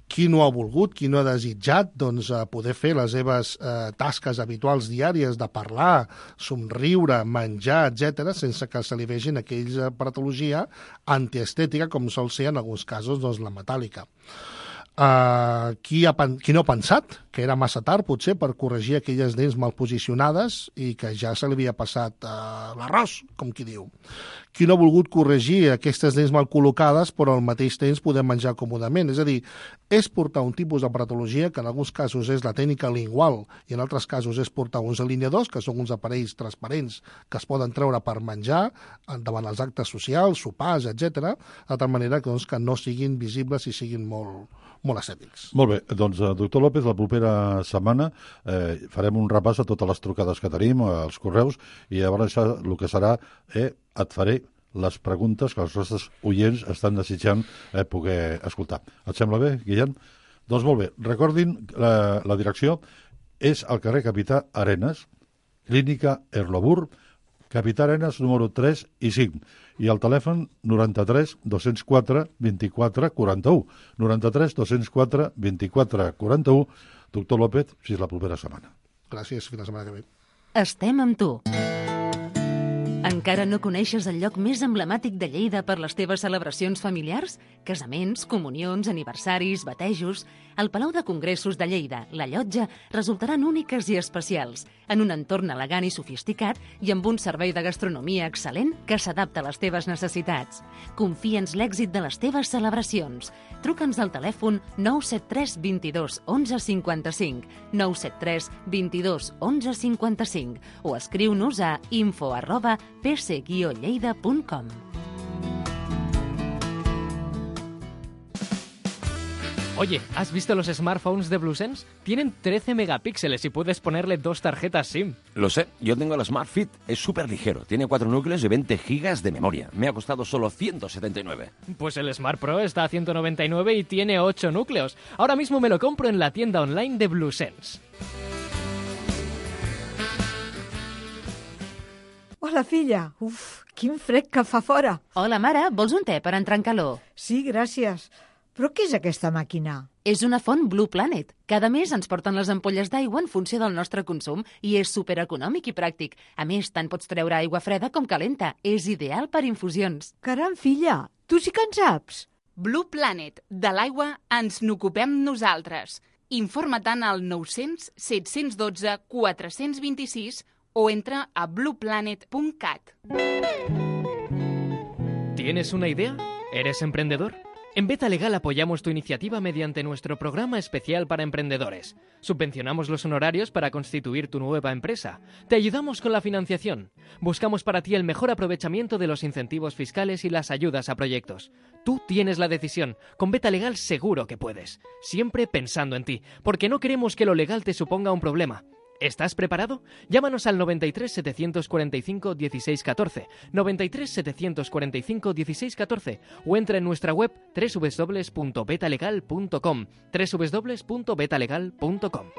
D: qui no ha volgut, qui no ha desitjat doncs, poder fer les seves eh, tasques habituals diàries de parlar, somriure, menjar, etcètera, sense que se li vegin aquella patologia antiestètica, com sol ser en alguns casos doncs, la metàl·lica. Uh, qui, ha, qui no ha pensat que era massa tard, potser, per corregir aquelles dents mal posicionades i que ja se li havia passat uh, l'arròs, com qui diu. Qui no ha volgut corregir aquestes dents mal col·locades, però al mateix temps poder menjar còmodament. És a dir, és portar un tipus de patologia que en alguns casos és la tècnica lingual i en altres casos és portar uns alineadors, que són uns aparells transparents que es poden treure per menjar davant els actes socials, sopars, etcètera, de tal manera que, doncs, que no siguin visibles i siguin molt, molt ascètics.
B: Molt bé, doncs, doctor López, la propera setmana eh, farem un repàs a totes les trucades que tenim, als correus, i llavors el que serà, eh, et faré les preguntes que els nostres oients estan desitjant eh, poder escoltar. Et sembla bé, Guillem? Doncs molt bé, recordin, la, la direcció és al carrer Capità Arenas, Clínica Erlobur, Capità Arenas número tres i cinc, i el telèfon noranta-tres dos-cents quatre vint-i-quatre quaranta-u. noranta-tres dos-cents quatre vint-i-quatre quaranta-u. Doctor López, fins la propera setmana.
D: Gràcies, fins la setmana que ve.
A: Estem amb tu. Encara no coneixes el lloc més emblemàtic de Lleida per les teves celebracions familiars? Casaments, comunions, aniversaris, batejos... El Palau de Congressos de Lleida, la Llotja, resultaran úniques i especials, en un entorn elegant i sofisticat i amb un servei de gastronomia excel·lent que s'adapta a les teves necessitats. Confia'ns l'èxit de les teves celebracions. Truca'ns al telèfon nou set tres vint-i-dos onze cinquanta-cinc, nou set tres vint-i-dos onze cinquanta-cinc o escriu-nos a info arroba p c guió lleida punt com.
C: Oye, ¿has visto los smartphones de BlueSense? Tienen trece megapíxeles y puedes ponerle dos tarjetas SIM.
F: Lo sé, yo tengo el Smart Fit, es súper ligero, tiene cuatro núcleos y veinte gigas de memoria. Me ha costado solo ciento setenta y nueve.
C: Pues el Smart Pro está a ciento noventa y nueve y tiene ocho núcleos. Ahora mismo me lo compro en la tienda online de BlueSense.
G: Hola, filla. Uf, quin fred que fa fora.
A: Hola, mare, vols un te per entrar en calor?
G: Sí, gràcies. Però què és aquesta màquina?
A: És una font Blue Planet. Cada mes ens porten les ampolles d'aigua en funció del nostre consum i és supereconòmic i pràctic. A més, tant pots treure aigua freda com calenta. És ideal per infusions.
G: Caram, filla, tu sí que en saps.
H: Blue Planet. De l'aigua ens n'ocupem nosaltres. Informa-te'n al nou-cents set-cents dotze quatre-cents vint-i-sis o entra a blue planet punt cat.
C: ¿Tienes una idea? ¿Eres emprendedor? En Beta Legal apoyamos tu iniciativa mediante nuestro programa especial para emprendedores. Subvencionamos los honorarios para constituir tu nueva empresa. Te ayudamos con la financiación. Buscamos para ti el mejor aprovechamiento de los incentivos fiscales y las ayudas a proyectos. Tú tienes la decisión. Con Beta Legal seguro que puedes. Siempre pensando en ti, porque no queremos que lo legal te suponga un problema. ¿Estás preparado? Llámanos al noventa y tres setecientos cuarenta y cinco dieciséis catorce, noventa y tres setecientos cuarenta y cinco dieciséis catorce o entra en nuestra web doble u doble u doble u punto betalegal punto com, doble u doble u doble u punto betalegal punto com.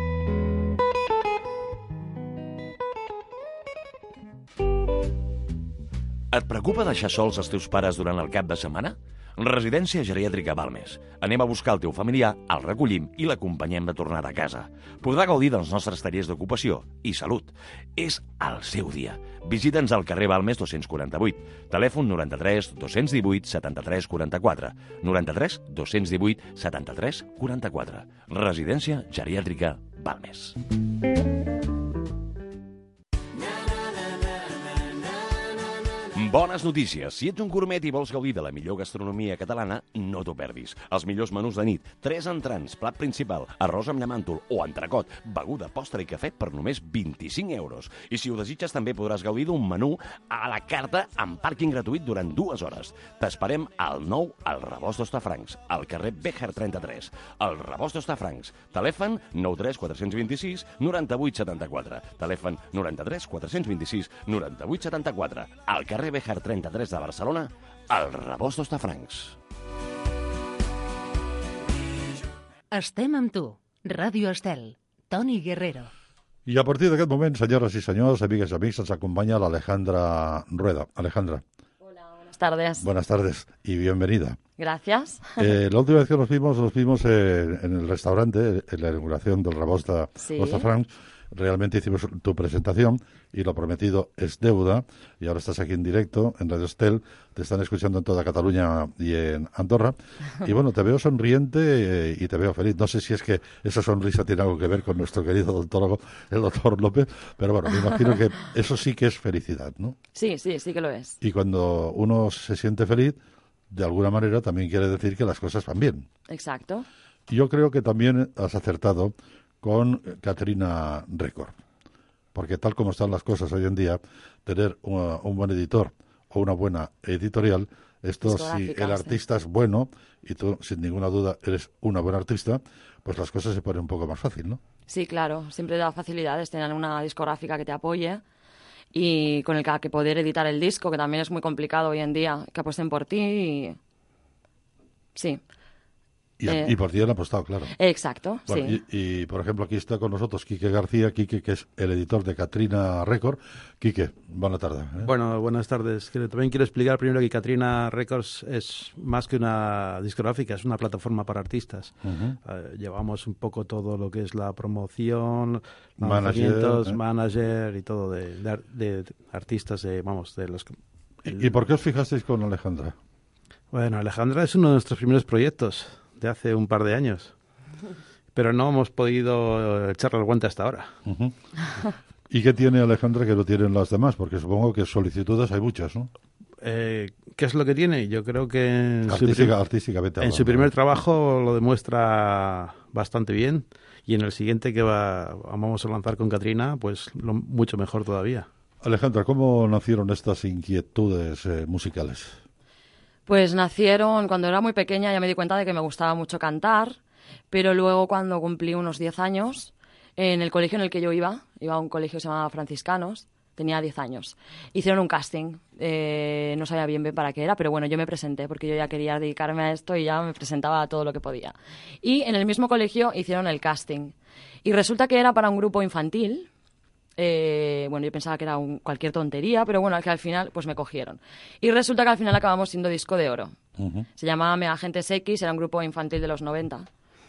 F: Et preocupa deixar sols els teus pares durant el cap de setmana? Residència Geriàtrica Balmes. Anem a buscar el teu familiar, el recollim i l'acompanyem de tornada a casa. Podrà gaudir dels nostres tallers d'ocupació i salut. És el seu dia. Visita'ns al carrer Balmes dos-cents quaranta-vuit. Telèfon noranta-tres dos-cents divuit setanta-tres quaranta-quatre. noranta-tres dos-cents divuit setanta-tres quaranta-quatre. Residència Geriàtrica Balmes. Bones notícies. Si ets un gourmet i vols gaudir de la millor gastronomia catalana, no t'ho perdis. Els millors menús de nit, tres entrants, plat principal, arròs amb llamàntol o entrecot, beguda, postre i cafè per només vint-i-cinc euros. I si ho desitges també podràs gaudir d'un menú a la carta amb pàrquing gratuït durant dues hores. T'esperem al nou al Rebost d'Hostafrancs, al carrer Béjar trenta-tres. El Rebost d'Hostafrancs. Telèfon nou tres quatre dos sis nou vuit set quatre. Telèfon noranta-tres quatre-cents vint-i-sis noranta-vuit setanta-quatre. Al carrer Béjar trenta-tres de Barcelona, al Rebost d'Hostafrancs.
A: Estem amb tu. Ràdio Estel. Toni Guerrero.
B: I a partir d'aquest moment, senyores i senyors, amigues i amics, ens acompanya l'Alejandra Rueda. Alejandra.
I: Hola, buenas tardes.
B: Buenas tardes y bienvenida.
I: Gracias.
B: Eh, la última vez que nos vimos, nos vimos eh, en el restaurante, en la inauguración del Rebost de
I: Sí.
B: Hostafrancs. Realmente hicimos tu presentación y lo prometido es deuda. Y ahora estás aquí en directo, en Radio Estel. Te están escuchando en toda Cataluña y en Andorra. Y bueno, te veo sonriente eh, y te veo feliz. No sé si es que esa sonrisa tiene algo que ver con nuestro querido odontólogo, el doctor López. Pero bueno, me imagino que eso sí que es felicidad, ¿no?
I: Sí, sí, sí que lo es.
B: Y cuando uno se siente feliz, de alguna manera también quiere decir que las cosas van bien.
I: Exacto.
B: Yo creo que también has acertado con Catrina Record, porque tal como están las cosas hoy en día, tener una, un buen editor o una buena editorial, esto si el artista es bueno y tú sin ninguna duda eres una buena artista, pues las cosas se ponen un poco más fácil, ¿no?
I: Sí, claro, siempre da facilidades tener una discográfica que te apoye y con el que, que poder editar el disco, que también es muy complicado hoy en día, que apuesten por ti y... Sí.
B: Y,
I: Eh,
B: y por ti han apostado, claro.
I: Exacto,
B: Bueno,
I: sí.
B: y, y, por ejemplo, aquí está con nosotros Quique García, Quique, que es el editor de Catrina Record. Quique, buena tarde. ¿eh?
J: Bueno, buenas tardes. También quiero explicar primero que Catrina Records es más que una discográfica, es una plataforma para artistas.
B: Uh-huh.
J: Uh, llevamos un poco todo lo que es la promoción,
B: Manager,
J: lanzamientos,
B: ¿eh?
J: manager y todo de, de, de artistas, de, vamos, de los... El...
B: ¿Y, ¿Y por qué os fijasteis con Alejandra?
J: Bueno, Alejandra es uno de nuestros primeros proyectos de hace un par de años, pero no hemos podido echarle el guante hasta ahora.
B: Uh-huh. ¿Y qué tiene Alejandra que no tienen las demás? Porque supongo que solicitudes hay muchas, ¿no?
J: Eh, ¿Qué es lo que tiene? Yo creo que en,
B: Artística,
J: su, prim-
B: artísticamente
J: en
B: hablando,
J: su primer
B: ¿no?
J: trabajo lo demuestra bastante bien, y en el siguiente que va, vamos a lanzar con Catrina, pues lo, mucho mejor todavía.
B: Alejandra, ¿cómo nacieron estas inquietudes eh, musicales?
I: Pues nacieron cuando era muy pequeña, ya me di cuenta de que me gustaba mucho cantar, pero luego cuando cumplí unos diez años, en el colegio en el que yo iba, iba a un colegio que se llamaba Franciscanos, tenía diez años, hicieron un casting, eh, no sabía bien bien para qué era, pero bueno, yo me presenté porque yo ya quería dedicarme a esto y ya me presentaba a todo lo que podía. Y en el mismo colegio hicieron el casting, y resulta que era para un grupo infantil. Eh, bueno, yo pensaba que era un, cualquier tontería, pero bueno, que al final pues me cogieron. Y resulta que al final acabamos siendo disco de oro.
B: Uh-huh.
I: Se llamaba Mega Agentes X, era un grupo infantil de los noventa.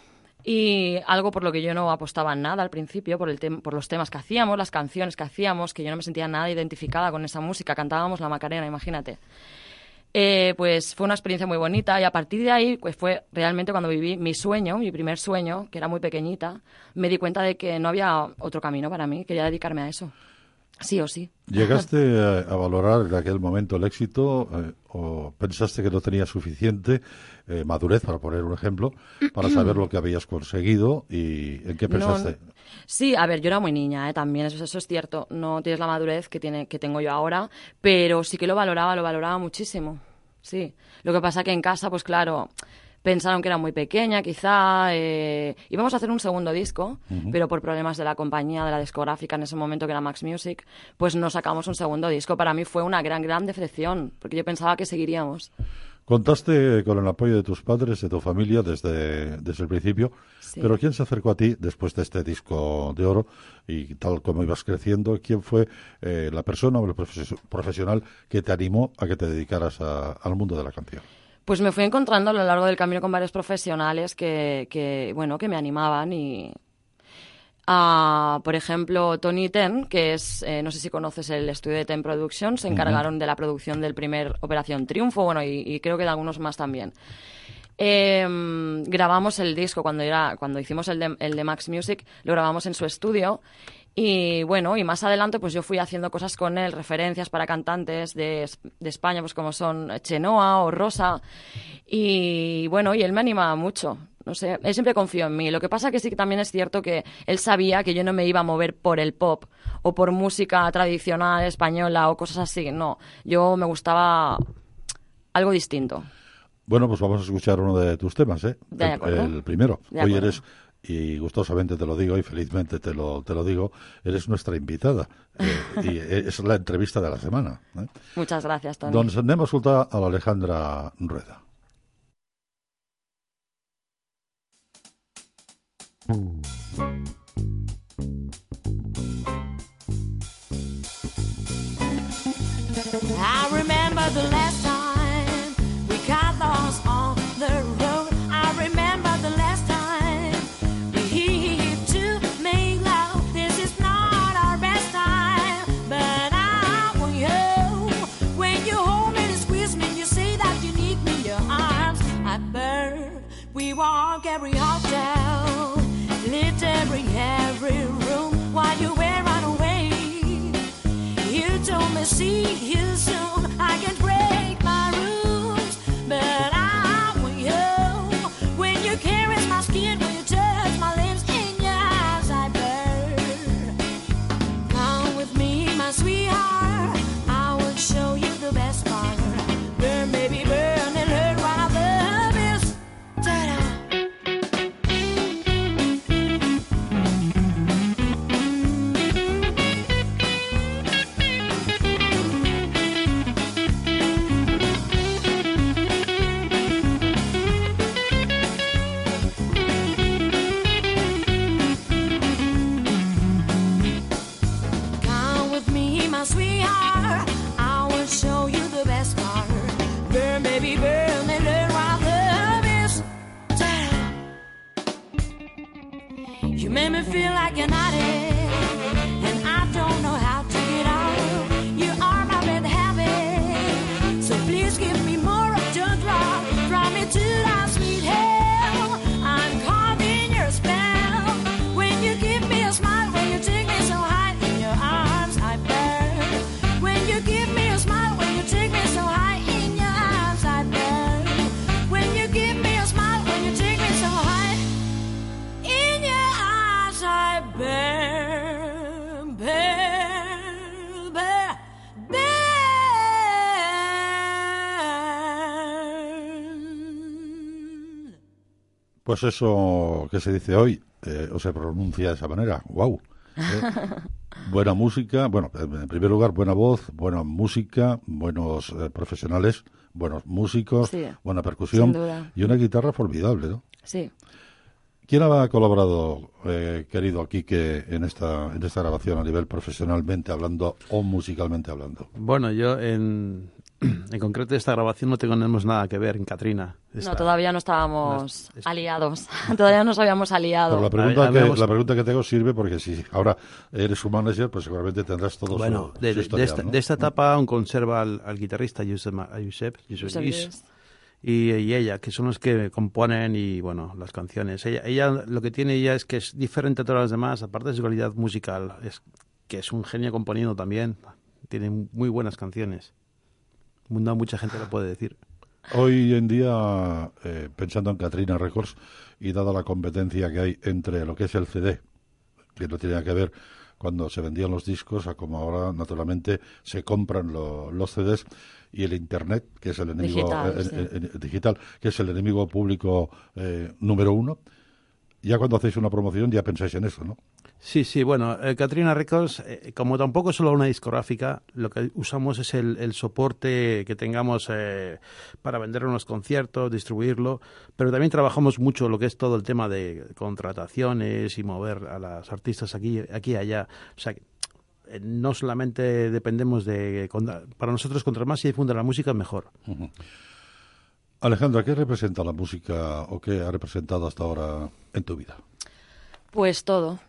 I: Y algo por lo que yo no apostaba en nada al principio, por, el tem- por los temas que hacíamos, las canciones que hacíamos, que yo no me sentía nada identificada con esa música. Cantábamos la Macarena, imagínate. Eh, pues fue una experiencia muy bonita y a partir de ahí pues fue realmente cuando viví mi sueño, mi primer sueño, que era muy pequeñita, me di cuenta de que no había otro camino para mí, quería dedicarme a eso, sí o sí.
B: ¿Llegaste a, a valorar en aquel momento el éxito eh, o pensaste que no tenía suficiente eh, madurez, para poner un ejemplo, para saber lo que habías conseguido y en qué pensaste?
I: No, sí, a ver, yo era muy niña, ¿eh? También, eso, eso es cierto, no tienes la madurez que, tiene, que tengo yo ahora, pero sí que lo valoraba, lo valoraba muchísimo, sí. Lo que pasa que en casa, pues claro, pensaron que era muy pequeña, quizá. Eh, íbamos a hacer un segundo disco, uh-huh. pero por problemas de la compañía, de la discográfica en ese momento, que era Max Music, pues no sacamos un segundo disco. Para mí fue una gran, gran decepción, porque yo pensaba que seguiríamos.
B: Contaste con el apoyo de tus padres, de tu familia, desde, desde el principio, sí. Pero ¿quién se acercó a ti después de este disco de oro y tal como ibas creciendo? ¿Quién fue eh, la persona o el profes- profesional que te animó a que te dedicaras a, al mundo de la canción?
I: Pues me fui encontrando a lo largo del camino con varios profesionales que, que bueno, que me animaban y... Uh, por ejemplo, Tony Ten, que es, eh, no sé si conoces el estudio de Ten Productions, se encargaron uh-huh. de la producción del primer Operación Triunfo, bueno, y, y creo que de algunos más también. Eh, grabamos el disco cuando era cuando hicimos el de, el de Max Music, lo grabamos en su estudio. Y bueno, y más adelante pues yo fui haciendo cosas con él, referencias para cantantes de, de España, pues como son Chenoa o Rosa. Y bueno, y él me anima mucho. No sé, él siempre confió en mí. Lo que pasa que sí que también es cierto que él sabía que yo no me iba a mover por el pop o por música tradicional española o cosas así. No, yo me gustaba algo distinto.
B: Bueno, pues vamos a escuchar uno de tus temas, ¿eh?
I: De acuerdo.
B: El, el primero.
I: De
B: Hoy
I: acuerdo.
B: eres, y gustosamente te lo digo y felizmente te lo, te lo digo, eres nuestra invitada. Eh, y es la entrevista de la semana. ¿eh?
I: Muchas gracias, Toni.
B: Doncs anem a escoltar a l'Alejandra Rueda.
K: I remember the last time we got lost on walk every hotel, lit every, every room while you were on away. You told me, see you soon, I can break my rules, but I'm with you. When you caress my skin, when you touch my lips, in your eyes I burn. Come with me, my sweetheart, I will show you the best part. Burn, baby, burn, and learn while the best. Ta-da. Come with me, my sweetheart, I will show you the best part. Burn, baby, burn, and learn while love is. Ta-da. You made me feel like an addict, and I don't know how to get out. You are my bad habit, so please give me more of your drug. Draw me to that sweet hell. I'm caught in your spell. When you give me a smile, when you take me so high in your arms, I burn. When you give me a smile, when you take me so high in your arms, I burn. When you give me a smile, when you take me so high in your arms, I burn, burn, burn, burn.
B: Pues eso que se dice hoy, eh, o se pronuncia de esa manera, wow. Buena música, bueno, en primer lugar, buena voz, buena música, buenos eh, profesionales, buenos músicos,
I: Sí,
B: buena percusión
I: sin duda.
B: y una guitarra formidable, ¿no?
I: Sí.
B: ¿Quién ha colaborado, eh, querido Quique, en esta, en esta grabación a nivel profesionalmente hablando o musicalmente hablando?
J: Bueno, yo en, en concreto de esta grabación no tenemos nada que ver en Catrina. Esta-
I: No, todavía no estábamos
J: no es- es-
I: aliados. Todavía nos habíamos aliado.
B: Pero la pregunta,
J: A-
B: que,
J: habíamos-
B: la pregunta que tengo sirve porque si ahora eres su manager, pues seguramente tendrás todo
J: Bueno,
B: su,
J: de,
B: su
J: de-
B: historial,
J: de esta,
B: ¿no?
J: de esta etapa aún conserva al, al guitarrista Josep, Ma- a Josep, Josep
I: Josep
J: Lluís,
I: Lluís.
J: y, y ella, que son los que componen y, bueno, las canciones. Ella, ella lo que tiene ella es que es diferente a todas las demás, aparte de su calidad musical, es que es un genio componiendo también. Tiene muy buenas canciones. No mucha gente lo puede decir.
B: Hoy en día, eh, pensando en Catrina Records y dada la competencia que hay entre lo que es el C D, que no tiene nada que ver cuando se vendían los discos, a como ahora naturalmente se compran lo- los C Ds, y el Internet, que es el enemigo
I: Digital,
B: eh,
I: sí.
B: eh, eh, digital, que es el enemigo público eh, número uno. Ya cuando hacéis una promoción ya pensáis en eso, ¿no?
J: Sí, sí, bueno, eh, Catrina Records, eh, como tampoco es solo una discográfica, lo que usamos es el, el soporte que tengamos eh, para vender unos conciertos, distribuirlo, pero también trabajamos mucho lo que es todo el tema de contrataciones y mover a las artistas aquí, aquí y allá. O sea, que, eh, no solamente dependemos de... Para nosotros, contra más se difunda la música, mejor.
B: Ujú. Alejandra, ¿qué representa la música o qué ha representado hasta ahora en tu vida?
I: Pues todo.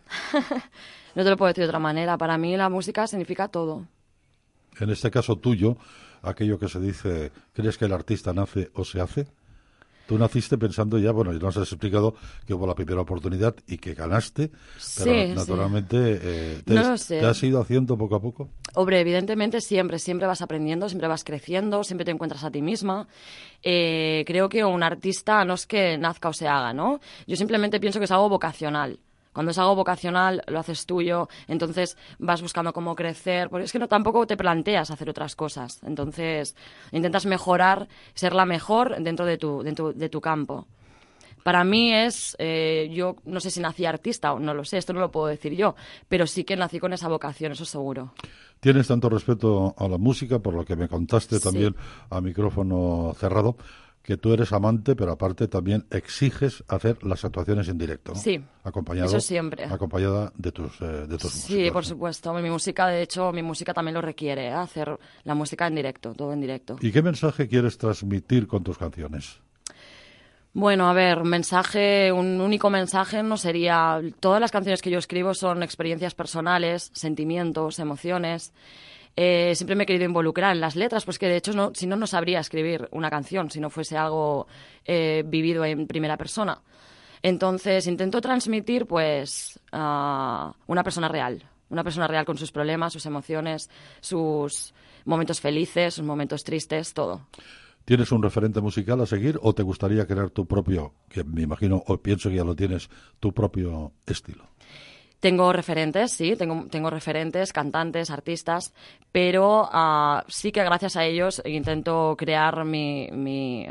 I: No te lo puedo decir de otra manera. Para mí la música significa todo.
B: En este caso tuyo, aquello que se dice, ¿crees que el artista nace o se hace? Tú naciste pensando ya, bueno, y nos has explicado que hubo la primera oportunidad y que ganaste, pero
I: Sí,
B: naturalmente
I: sí.
B: eh, te,
I: No
B: has-
I: lo sé.
B: te has ido haciendo poco a poco.
I: Hombre, evidentemente siempre, siempre vas aprendiendo, siempre vas creciendo, siempre te encuentras a ti misma. Eh, creo que un artista no es que nazca o se haga, ¿no? Yo simplemente pienso que es algo vocacional. Cuando es algo vocacional, lo haces tuyo, entonces vas buscando cómo crecer, porque es que no tampoco te planteas hacer otras cosas. Entonces, intentas mejorar, ser la mejor dentro de tu, dentro de tu campo. Para mí es, eh, yo no sé si nací artista o no lo sé, esto no lo puedo decir yo, pero sí que nací con esa vocación, eso seguro.
B: Tienes tanto respeto a la música, por lo que me contaste
I: Sí.
B: también a micrófono cerrado, que tú eres amante, pero aparte también exiges hacer las actuaciones en directo, ¿no?
I: Sí,
B: Acompañado,
I: eso siempre.
B: Acompañada de tus, eh, de tus
I: Sí,
B: músicos,
I: por
B: ¿no?
I: supuesto. Mi música, de hecho, mi música también lo requiere, ¿eh? Hacer la música en directo, todo en directo.
B: ¿Y qué mensaje quieres transmitir con tus canciones?
I: Bueno, a ver, mensaje, un único mensaje no sería... Todas las canciones que yo escribo son experiencias personales, sentimientos, emociones. Eh, siempre me he querido involucrar en las letras, pues que de hecho no, si no, no sabría escribir una canción, si no fuese algo eh, vivido en primera persona. Entonces intento transmitir pues uh, una persona real, una persona real con sus problemas, sus emociones, sus momentos felices, sus momentos tristes, todo.
B: ¿Tienes un referente musical a seguir o te gustaría crear tu propio, que me imagino o pienso que ya lo tienes, tu propio estilo?
I: Tengo referentes, sí, tengo, tengo referentes, cantantes, artistas, pero uh, sí que gracias a ellos intento crear mi, mi,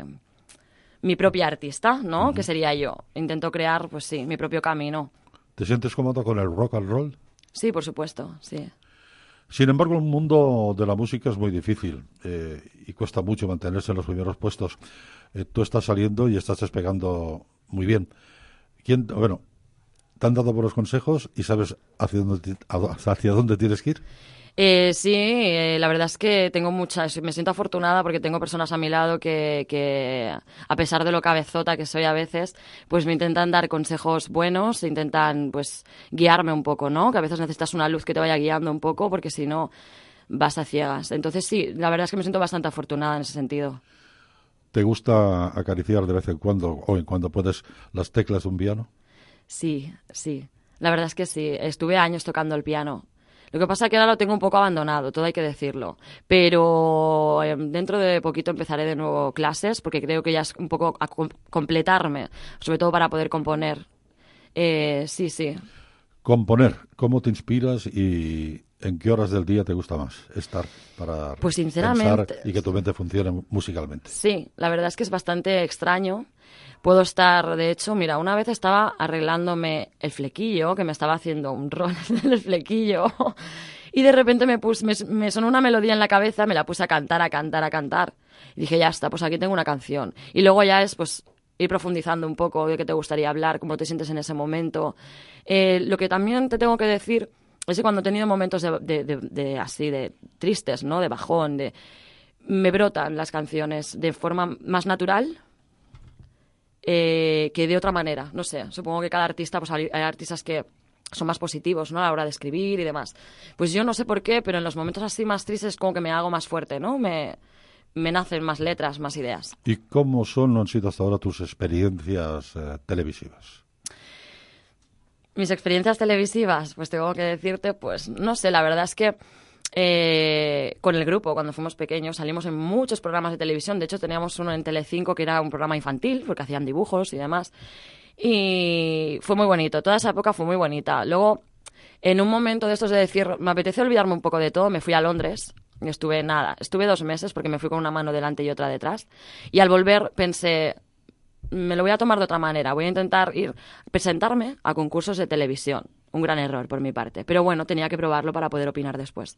I: mi propia artista, ¿no? Uh-huh. Que sería yo. Intento crear, pues sí, mi propio camino.
B: ¿Te sientes cómodo con el rock and roll?
I: Sí, por supuesto, sí.
B: Sin embargo, el mundo de la música es muy difícil eh, y cuesta mucho mantenerse en los primeros puestos. Eh, tú estás saliendo y estás despegando muy bien. ¿Quién, bueno, ¿te han dado buenos consejos y sabes hacia dónde, hacia dónde tienes que ir?
I: Eh, sí, eh, la verdad es que tengo muchas, me siento afortunada porque tengo personas a mi lado que, que, a pesar de lo cabezota que soy a veces, pues me intentan dar consejos buenos, intentan pues guiarme un poco, ¿no? Que a veces necesitas una luz que te vaya guiando un poco porque si no vas a ciegas. Entonces sí, la verdad es que me siento bastante afortunada en ese sentido.
B: ¿Te gusta acariciar de vez en cuando o en cuando puedes las teclas de un piano?
I: Sí, sí. La verdad es que sí. Estuve años tocando el piano. Lo que pasa es que ahora lo tengo un poco abandonado, todo hay que decirlo. Pero eh, dentro de poquito empezaré de nuevo clases porque creo que ya es un poco a com- completarme, sobre todo para poder componer. Eh, sí, sí.
B: Componer, ¿cómo te inspiras y en qué horas del día te gusta más estar para
I: pues sinceramente,
B: pensar y que tu mente funcione musicalmente?
I: Sí, la verdad es que es bastante extraño. Puedo estar, de hecho, mira, una vez estaba arreglándome el flequillo, que me estaba haciendo un rol en el flequillo, y de repente me, puse, me, me sonó una melodía en la cabeza, me la puse a cantar, a cantar, a cantar. Y dije, ya está, pues aquí tengo una canción. Y luego ya es, pues, ir profundizando un poco de qué te gustaría hablar, cómo te sientes en ese momento. Eh, lo que también te tengo que decir es que cuando he tenido momentos de, de, de, de así, de tristes, ¿no?, de bajón, de me brotan las canciones de forma más natural, Eh, que de otra manera, no sé, supongo que cada artista, pues hay, hay artistas que son más positivos, ¿no?, a la hora de escribir y demás. Pues yo no sé por qué, pero en los momentos así más tristes como que me hago más fuerte, ¿no? Me, me nacen más letras, más ideas.
B: ¿Y cómo son, no han sido hasta ahora tus experiencias eh, televisivas?
I: Mis experiencias televisivas, pues tengo que decirte, pues no sé, la verdad es que Eh, con el grupo, cuando fuimos pequeños, salimos en muchos programas de televisión. De hecho, teníamos uno en Telecinco que era un programa infantil, porque hacían dibujos y demás. Y fue muy bonito. Toda esa época fue muy bonita. Luego, en un momento de estos de decir, me apetece olvidarme un poco de todo, me fui a Londres. Y estuve nada, estuve dos meses porque me fui con una mano delante y otra detrás. Y al volver pensé, me lo voy a tomar de otra manera. Voy a intentar ir, presentarme a concursos de televisión. Un gran error por mi parte. Pero bueno, tenía que probarlo para poder opinar después.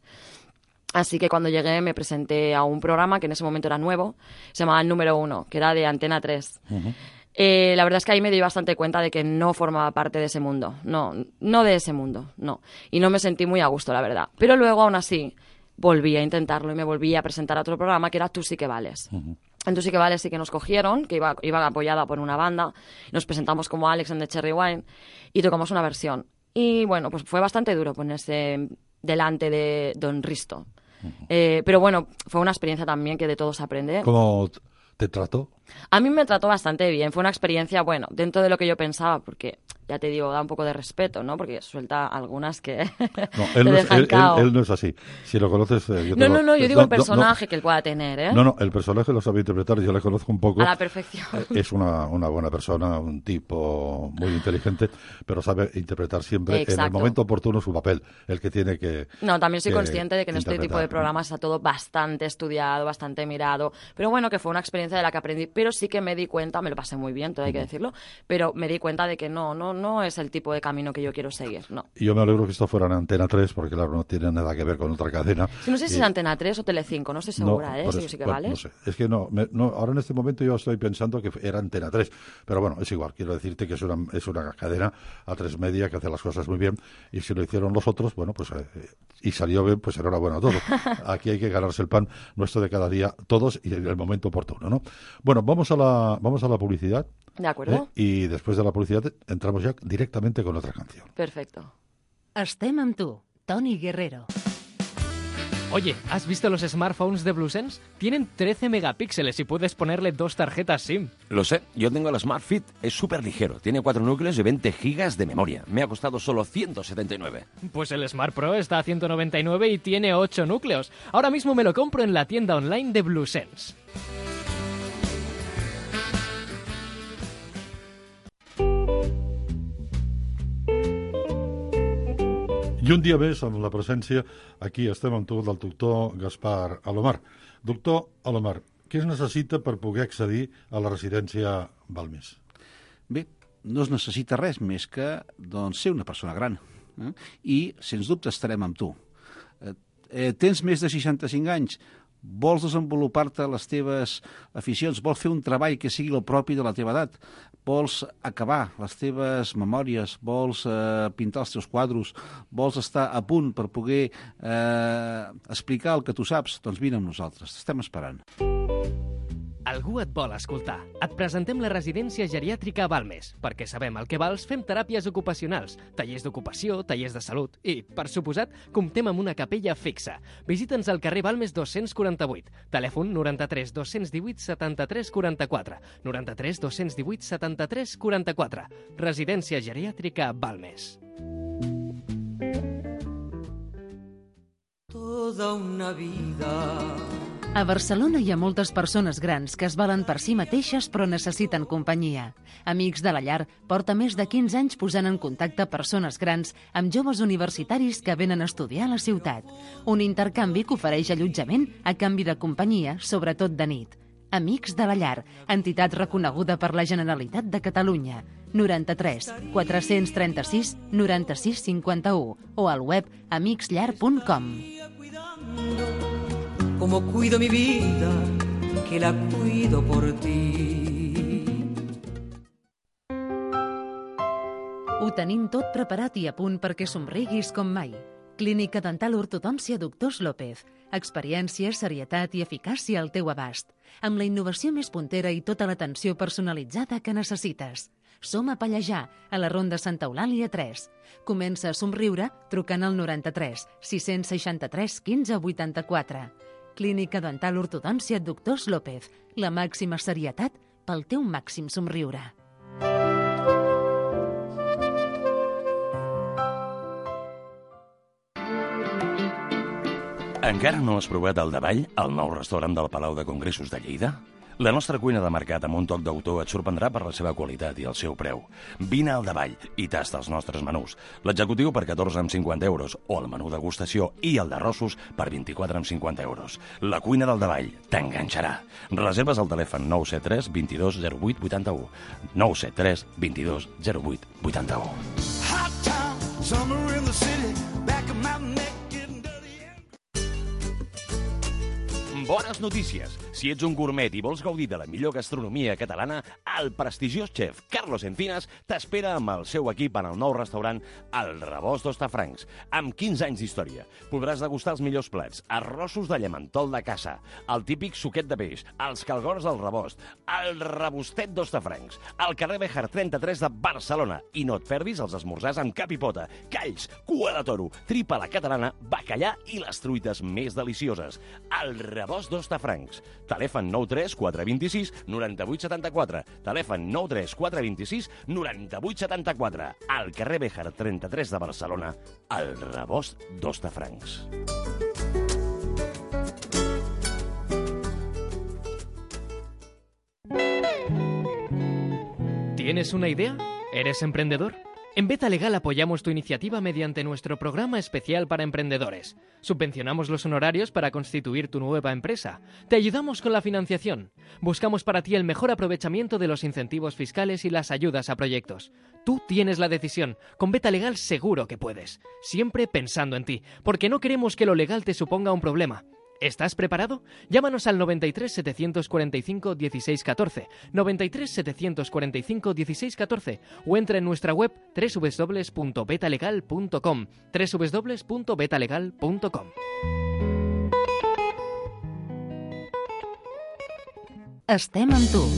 I: Así que cuando llegué me presenté a un programa que en ese momento era nuevo. Se llamaba El Número Uno, que era de Antena tres. Uh-huh. Eh, la verdad es que ahí me di bastante cuenta de que no formaba parte de ese mundo. No, no de ese mundo, no. Y no me sentí muy a gusto, la verdad. Pero luego, aún así, volví a intentarlo y me volví a presentar a otro programa que era Tú sí que vales. Uh-huh. En Tú sí que vales sí que nos cogieron, que iba, iba apoyada por una banda. Nos presentamos como Alex and the Cherry Wine y tocamos una versión. Y bueno, pues fue bastante duro ponerse delante de Don Risto. Uh-huh. Eh, pero bueno, fue una experiencia también que de todo se aprende.
B: ¿Cómo te trató?
I: A mí me trató bastante bien. Fue una experiencia, bueno, dentro de lo que yo pensaba, porque ya te digo, da un poco de respeto, ¿no? Porque suelta algunas que
B: no, él,
I: te
B: no es,
I: dejan
B: él,
I: cao.
B: Él, él no es así. Si lo conoces... Eh, yo
I: no,
B: lo,
I: no, no, yo digo
B: no,
I: el personaje
B: no,
I: que él pueda tener, ¿eh?
B: No, no, el personaje lo sabe interpretar, yo le conozco un poco.
I: A la perfección.
B: Es una, una buena persona, un tipo muy inteligente, pero sabe interpretar siempre
I: Exacto.
B: en el momento oportuno su papel, el que tiene que...
I: No, también soy
B: que
I: consciente de que en este tipo de programas está todo bastante estudiado, bastante mirado, pero bueno, que fue una experiencia de la que aprendí, pero sí que me di cuenta, me lo pasé muy bien, todo hay que decirlo, pero me di cuenta de que no, no, no es el tipo de camino que yo quiero seguir, no.
B: Y yo me alegro que esto fuera en Antena tres, porque claro, no tiene nada que ver con otra cadena.
I: Sí, no sé si
B: y...
I: es Antena tres o Telecinco, no estoy segura,
B: no,
I: ¿eh?
B: Eso,
I: sí, sí que
B: bueno,
I: vale.
B: No sé, es que no, me, no, ahora en este momento yo estoy pensando que era Antena tres, pero bueno, es igual, quiero decirte que es una, es una cadena A tres Media que hace las cosas muy bien, y si lo hicieron los otros, bueno, pues eh, y salió bien, pues enhorabuena a todos. Aquí hay que ganarse el pan nuestro de cada día, todos, y en el momento oportuno, ¿no? Bueno, vamos a la, vamos a la publicidad.
I: De acuerdo.
B: ¿eh? Y después de la publicidad entramos ya directamente con otra canción.
I: Perfecto.
A: Estem amb tu, Toni Guerrero.
C: Oye, ¿has visto los smartphones de BlueSense? Tienen trece megapíxeles y puedes ponerle dos tarjetas SIM.
F: Lo sé, yo tengo el Smart Fit, es súper ligero, tiene cuatro núcleos y veinte gigas de memoria. Me ha costado solo ciento setenta y nueve.
C: Pues el Smart Pro está a ciento noventa y nueve y tiene ocho núcleos. Ahora mismo me lo compro en la tienda online de BlueSense.
B: I un dia més, amb la presència, aquí estem amb tu, del doctor Gaspar Alomar. Doctor Alomar, què es necessita per poder accedir a la residència Balmes?
J: Bé, no es necessita res més que doncs, ser una persona gran. Eh? I, sens dubte, estarem amb tu. Eh, eh, tens més de seixanta-cinc anys? Vols desenvolupar-te les teves aficions? Vols fer un treball que sigui el propi de la teva edat? Vols acabar les teves memòries? Vols eh, pintar els teus quadros? Vols estar a punt per poder eh, explicar el que tu saps? Doncs vine amb nosaltres, t'estem esperant.
C: Algú et vol escoltar. Et presentem la residència geriàtrica Balmes. Perquè sabem el que vals, fem teràpies ocupacionals, tallers d'ocupació, tallers de salut i, per suposat, comptem amb una capella fixa. Visita'ns al carrer Balmes dos-cents quaranta-vuit. Telèfon noranta-tres dos-cents divuit setanta-tres quaranta-quatre. noranta-tres dos-cents divuit setanta-tres quaranta-quatre. Residència geriàtrica Balmes.
K: Toda una vida.
A: A Barcelona hi ha moltes persones grans que es valen per si mateixes però necessiten companyia. Amics de la Llar porta més de quinze anys posant en contacte persones grans amb joves universitaris que venen a estudiar a la ciutat. Un intercanvi que ofereix allotjament a canvi de companyia, sobretot de nit. Amics de la Llar, entitat reconeguda per la Generalitat de Catalunya. noranta-tres quatre-cents trenta-sis noranta-sis cinquanta-u o al web amics llar punt com.
K: Como cuido mi vida, que la cuido por ti.
A: Ho tenim tot preparat i a punt perquè somriguis com mai. Clínica Dental Ortodòncia Doctors López. Experiència, serietat i eficàcia al teu abast. Amb la innovació més puntera i tota l'atenció personalitzada que necessites. Som a Pallejà, a la Ronda Santa Eulàlia tres. Comença a somriure trucant al noranta-tres sis-cents seixanta-tres quinze vuitanta-quatre. Clínica Dental Ortodòncia Doctors López. La màxima serietat pel teu màxim somriure.
F: Encara no has provat el Davall, el nou restaurant del Palau de Congressos de Lleida? La nostra cuina de mercat amb un toc d'autor et sorprendrà per la seva qualitat i el seu preu. Vine al Davall i tasta els nostres menús. L'executiu per catorze coma cinquanta euros o el menú degustació i el d'arrossos per vint-i-quatre coma cinquanta euros. La cuina del Davall t'enganxarà. Reserves al telèfon nou set tres vint-i-dos zero vuit vuitanta-u. nou set tres vint-i-dos zero vuit vuitanta-u.
L: Hot town, summer in the city, back of my neck.
F: Bones notícies! Si ets un gourmet i vols gaudir de la millor gastronomia catalana, el prestigiós xef Carlos Encinas t'espera amb el seu equip en el nou restaurant El Rebost d'Hostafrancs. Amb quinze anys d'història, podràs degustar els millors plats, arrossos de llamentol de caça, el típic suquet de peix, els calgors del Rebost, el rebostet d'Hostafrancs, al carrer Béjar trenta-tres de Barcelona. I no et perdis els esmorzars amb cap i pota, calls, cua de toro, tripa a la catalana, bacallà i les truites més delicioses. El Rebost d'Hostafrancs. Telèfon nou tres quatre dos sis nou vuit set quatre. Telèfon nou tres quatre dos sis nou vuit set quatre. Al carrer Béjar trenta-tres de Barcelona, El Rebost d'Hostafrancs.
C: ¿Tienes una idea? ¿Eres emprendedor? En Beta Legal apoyamos tu iniciativa mediante nuestro programa especial para emprendedores. Subvencionamos los honorarios para constituir tu nueva empresa. Te ayudamos con la financiación. Buscamos para ti el mejor aprovechamiento de los incentivos fiscales y las ayudas a proyectos. Tú tienes la decisión. Con Beta Legal seguro que puedes. Siempre pensando en ti, porque no queremos que lo legal te suponga un problema. ¿Estás preparado? Llámanos al noventa y tres setecientos cuarenta y cinco dieciséis catorce, noventa y tres setecientos cuarenta y cinco dieciséis catorce o entra en nuestra web doble u doble u doble u punto betalegal punto com, doble u doble u doble u punto betalegal punto com.
A: Estem amb tu.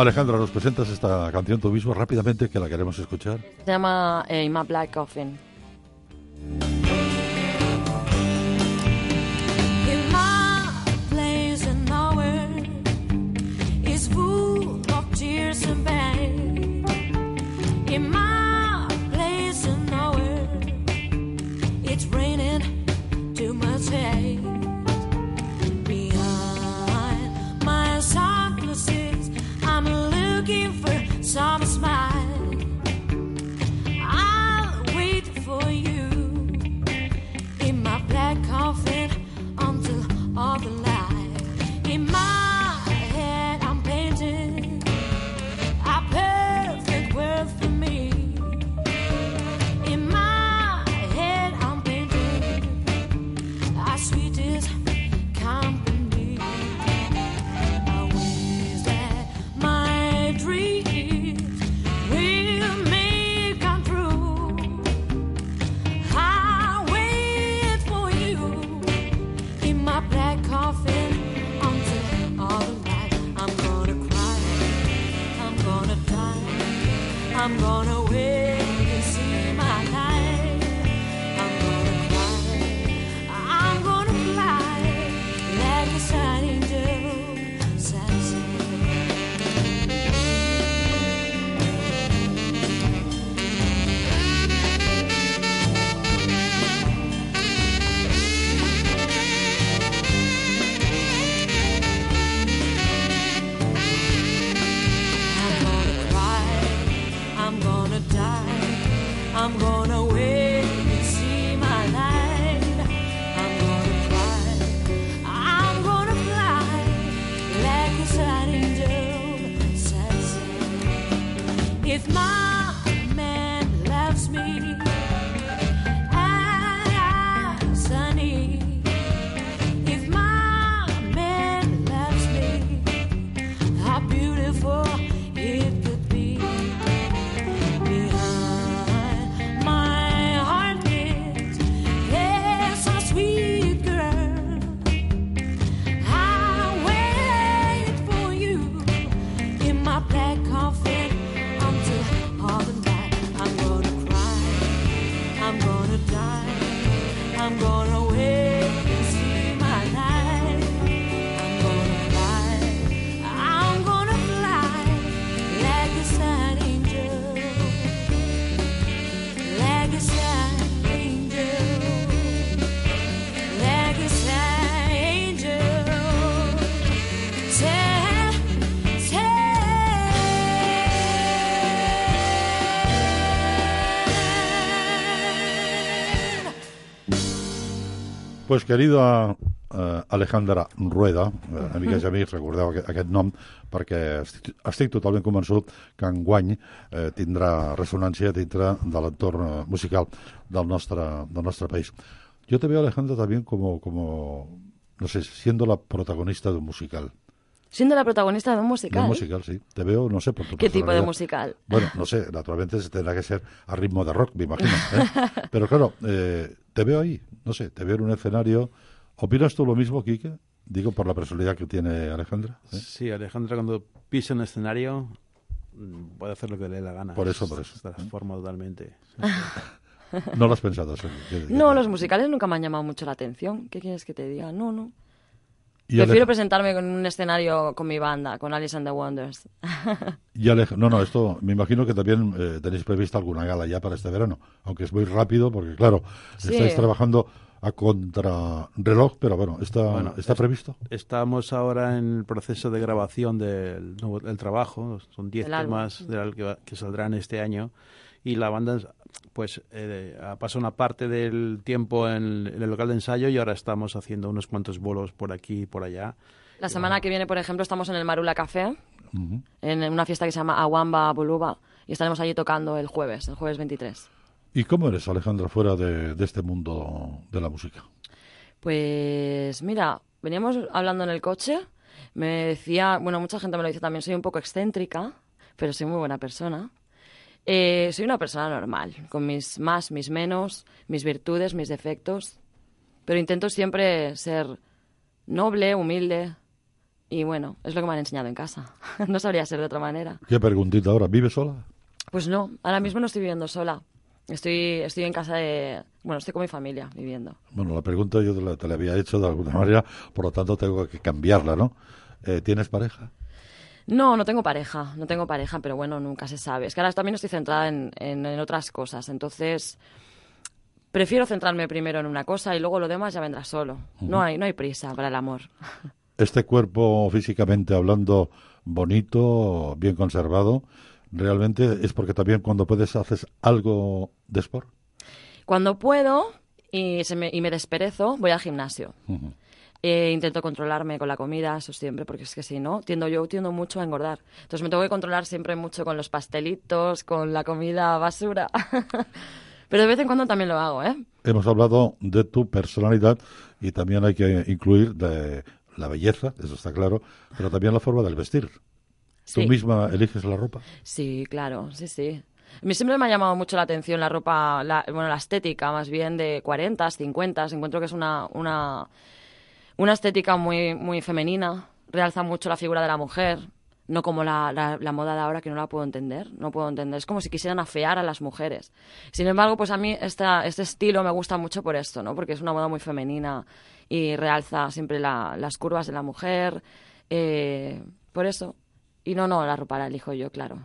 B: Alejandra, nos presentas esta canción tú mismo rápidamente, que la queremos escuchar.
I: Se llama eh, In My Black Coffin.
K: In my place and nowhere is full of tears and pain. In my place and nowhere it's raining too much hate. Behind my sunglasses I'm looking for some smile. I'll wait for you in my black coffin until all the light. In my head I'm painting a perfect world for me. In my head I'm painting our sweetest company. I wish that my dreams will make come true. I wait for you in my black coffin until all the light. I'm gonna cry, I'm gonna die, I'm gonna wait and see my light. I'm gonna cry, I'm gonna fly like a sad angel, sad, sad. I'm gonna cry, I'm gonna die, I'm gonna wait and see my light. I'm gonna cry, I'm gonna fly like a sad angel, sad, sad. If my man loves me as I need, if my man loves me, how beautiful it could be. Behind my heart beats, there's a sweet girl. I wait for you in my black coffin until all the night. I'm gonna cry, I'm gonna die, I'm gonna wait and see my light. I'm gonna fly, I'm gonna fly like a sad angel, like a sad angel, like a sad angel. Sad, sad.
B: Pues querida eh, Alejandra Rueda, eh, amigues i amics, recordeu aquest, aquest nom perquè estic, estic totalment convençut que enguany eh, tindrà ressonància dintre de l'entorn eh, musical del nostre, del nostre país. Yo te veo, Alejandra, también como, como, no sé, siendo la protagonista de un musical.
I: Siendo la protagonista de un musical.
B: De un musical, sí. Te veo, no sé, por tu
I: ¿Qué tipo de
B: personalidad.
I: musical?
B: Bueno, no sé, naturalmente tendrá que ser a ritmo de rock, me imagino. ¿eh? Pero claro, eh, te veo ahí, no sé, te veo en un escenario. ¿Opinas tú lo mismo, Quique? Digo, por la personalidad que tiene Alejandra. ¿eh?
J: Sí, Alejandra cuando pisa en un escenario mm, puede hacer lo que le dé la gana.
B: Por eso, por eso.
J: Se transforma totalmente.
B: No lo has pensado eso. ¿Qué- qué-
I: No, los musicales nunca me han llamado mucho la atención. ¿Qué quieres que te diga? No, no.
B: Y
I: Prefiero
B: Alej-
I: presentarme en un escenario con mi banda, con Alice and the Wonders.
B: y Alej- no, no, esto me imagino que también eh, tenéis prevista alguna gala ya para este verano, aunque es muy rápido, porque claro,
I: Sí.
B: estáis trabajando a contrarreloj, pero bueno, ¿está,
J: Bueno,
B: ¿está
J: es-
B: previsto?
J: Estamos ahora en el proceso de grabación del, nuevo- del trabajo. Son diez
I: Del álbum.
J: temas del que, va- que saldrán este año. Y la banda, pues, eh, ha pasado una parte del tiempo en, en el local de ensayo y ahora estamos haciendo unos cuantos bolos por aquí y por allá.
I: La semana que viene, por ejemplo, estamos en el Marula Café,
B: Ujú.
I: en una fiesta que se llama Awamba Buluba, y estaremos allí tocando el jueves, el jueves veintitrés.
B: ¿Y cómo eres, Alejandra, fuera de, de este mundo de la música?
I: Pues mira, veníamos hablando en el coche, me decía, bueno, mucha gente me lo dice también, soy un poco excéntrica, pero soy muy buena persona. Eh, soy una persona normal, con mis más, mis menos, mis virtudes, mis defectos, pero intento siempre ser noble, humilde y bueno, es lo que me han enseñado en casa. No sabría ser de otra manera.
B: Qué preguntita ahora, ¿vive sola?
I: Pues no, ahora mismo no estoy viviendo sola. Estoy, estoy en casa de... Bueno, estoy con mi familia viviendo.
B: Bueno, la pregunta yo te la, te la había hecho de alguna manera, por lo tanto tengo que cambiarla, ¿no? Eh, ¿Tienes pareja?
I: No, no tengo pareja, no tengo pareja, pero bueno, nunca se sabe. Es que ahora también estoy centrada en, en, en otras cosas, entonces prefiero centrarme primero en una cosa y luego lo demás ya vendrá solo. Uh-huh. No hay, no hay prisa para el amor.
B: Este cuerpo, físicamente hablando, bonito, bien conservado, ¿realmente es porque también cuando puedes haces algo de sport?
I: Cuando puedo y, se me, y me desperezo, voy al gimnasio. Uh-huh. Eh, intento controlarme con la comida, eso siempre, porque es que si no, tiendo yo tiendo mucho a engordar. Entonces me tengo que controlar siempre mucho con los pastelitos, con la comida basura. Pero de vez en cuando también lo hago, ¿eh?
B: Hemos hablado de tu personalidad y también hay que incluir de la belleza, eso está claro, pero también la forma del vestir. ¿Tú
I: Sí.
B: misma eliges la ropa?
I: Sí, claro, sí, sí. A mí siempre me ha llamado mucho la atención la ropa, la, bueno, la estética más bien de cuarenta, cincuenta. Encuentro que es una, una, una estética muy, muy femenina. Realza mucho la figura de la mujer, no como la, la, la moda de ahora que no la puedo entender. No puedo entender. Es como si quisieran afear a las mujeres. Sin embargo, pues a mí esta, este estilo me gusta mucho por esto, ¿no? Porque es una moda muy femenina y realza siempre la, las curvas de la mujer. Eh, por eso. Y no, no, la ropa la elijo yo, claro.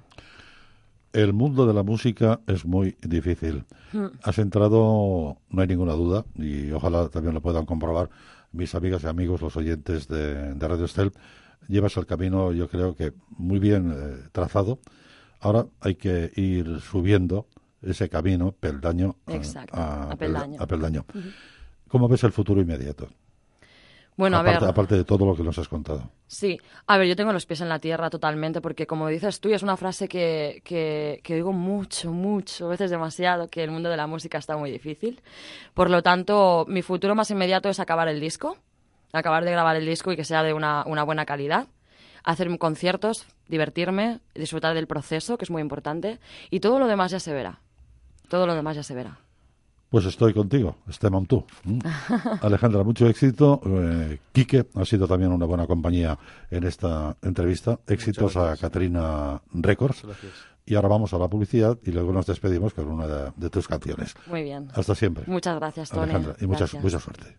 B: El mundo de la música es muy difícil.
I: Mm.
B: Has entrado, no hay ninguna duda, y ojalá también lo puedan comprobar mis amigas y amigos, los oyentes de, de Radio Estel. Llevas el camino, yo creo que muy bien eh, trazado. Ahora hay que ir subiendo ese camino, peldaño a,
I: Exacto,
B: a,
I: a peldaño.
B: a peldaño.
I: Uh-huh.
B: ¿Cómo ves el futuro inmediato?
I: Bueno,
B: aparte,
I: a ver.
B: aparte de todo lo que nos has contado.
I: Sí, a ver, yo tengo los pies en la tierra totalmente porque, como dices tú, y es una frase que, que, que digo mucho, mucho, a veces demasiado, que el mundo de la música está muy difícil. Por lo tanto, mi futuro más inmediato es acabar el disco, acabar de grabar el disco y que sea de una, una buena calidad, hacer conciertos, divertirme, disfrutar del proceso, que es muy importante, y todo lo demás ya se verá. Todo lo demás ya se verá.
B: Pues estoy contigo, estem amb tu. Mm. Alejandra, mucho éxito. Eh, Quique ha sido también una buena compañía en esta entrevista. Éxitos a Caterina Records.
J: Gracias.
B: Y ahora vamos a la publicidad y luego nos despedimos con una de, de tus canciones.
I: Muy bien.
B: Hasta siempre.
I: Muchas gracias, Toni.
B: Alejandra, y mucha,
I: Gràcies.
B: mucha suerte.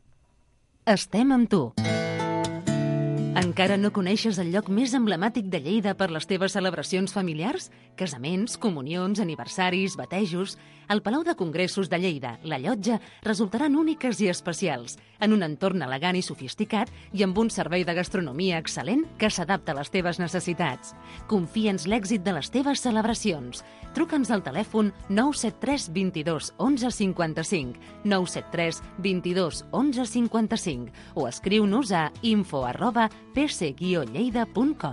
A: Estem amb tu. Encara no coneixes el lloc més emblemàtic de Lleida per les teves celebracions familiars? Casaments, comunions, aniversaris, batejos... El Palau de Congressos de Lleida, la Llotja, resultaran úniques i especials, en un entorn elegant i sofisticat i amb un servei de gastronomia excel·lent que s'adapta a les teves necessitats. Confia'ns l'èxit de les teves celebracions. Truca'ns al telèfon nou set tres vint dos onze cinquanta-cinc, nou set tres vint dos onze cinquanta-cinc o escriu-nos a info arroba p c guió lleida punt com.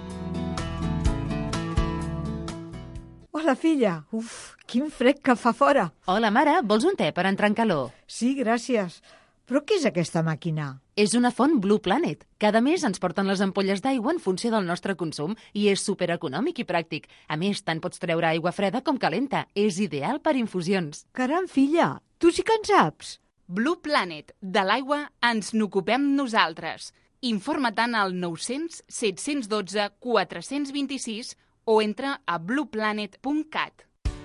G: Hola, filla. Uf, quin fred que fa fora.
A: Hola, mare, vols un te per entrar en calor?
G: Sí, gràcies. Però què és aquesta màquina?
A: És una font Blue Planet. Cada mes ens porten les ampolles d'aigua en funció del nostre consum i és supereconòmic i pràctic. A més, tant pots treure aigua freda com calenta. És ideal per infusions.
G: Caram, filla, tu sí que en saps.
H: Blue Planet. De l'aigua ens n'ocupem nosaltres. Informa-te'n al nou cents set cents dotze quatre cents vint-i-sis o entra a blue planet punt cat.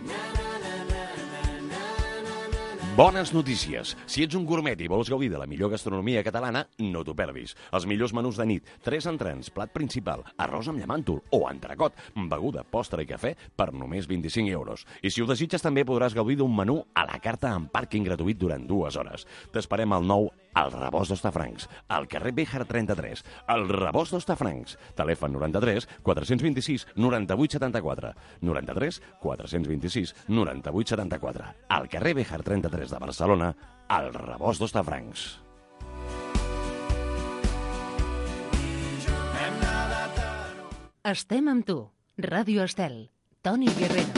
F: Bones notícies. Si ets un gourmet i vols gaudir de la millor gastronomia catalana, no t'ho perdis. Els millors menús de nit, tres entrants, plat principal, arròs amb llamàntol o entrecot, beguda, postre i cafè per només vint-i-cinc euros. I si ho desitges també podràs gaudir d'un menú a la carta amb pàrquing gratuït durant dues hores. T'esperem al nou al Rebost d'Hostafrancs, al carrer Béjar trenta-tres. El Rebost d'Hostafrancs. Telèfon noranta-tres quatre cents vint-i-sis noranta-vuit setanta-quatre. noranta-tres quatre cents vint-i-sis noranta-vuit setanta-quatre. Al carrer Béjar trenta-tres de Barcelona, al Rebost d'Hostafrancs.
A: Estem amb tu. Ràdio Estel. Toni Guerrero.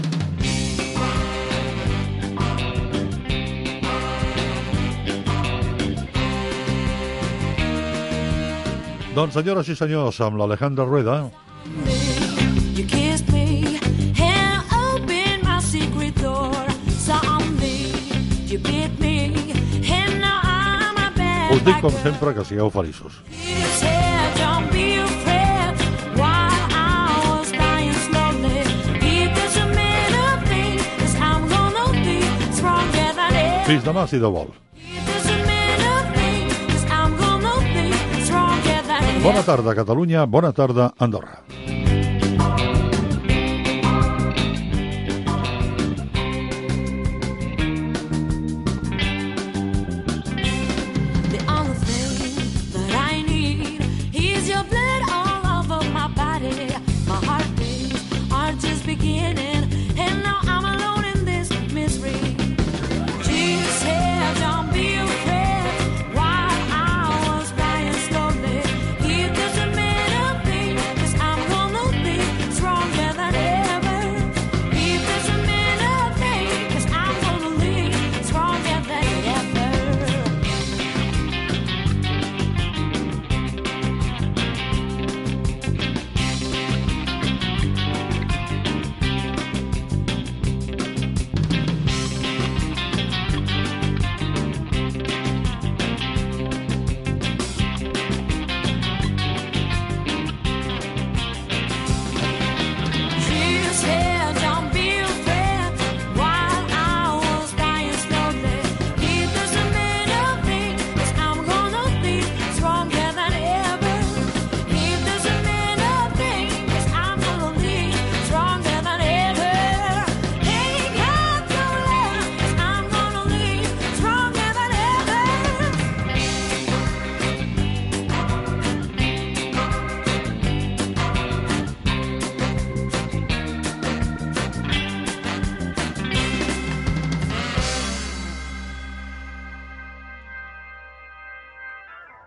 B: Doncs, senyores i senyors, amb l'Alejandra Rueda.
K: You kissed me and opened my secret door. Someday you bit me and now I'm a bad
B: Us dic, com
K: girl.
B: sempre, que sigueu feliços.
K: You said don't be
B: Fins demà, si Déu vol. Bona tarda, Catalunya. Bona tarda, Andorra.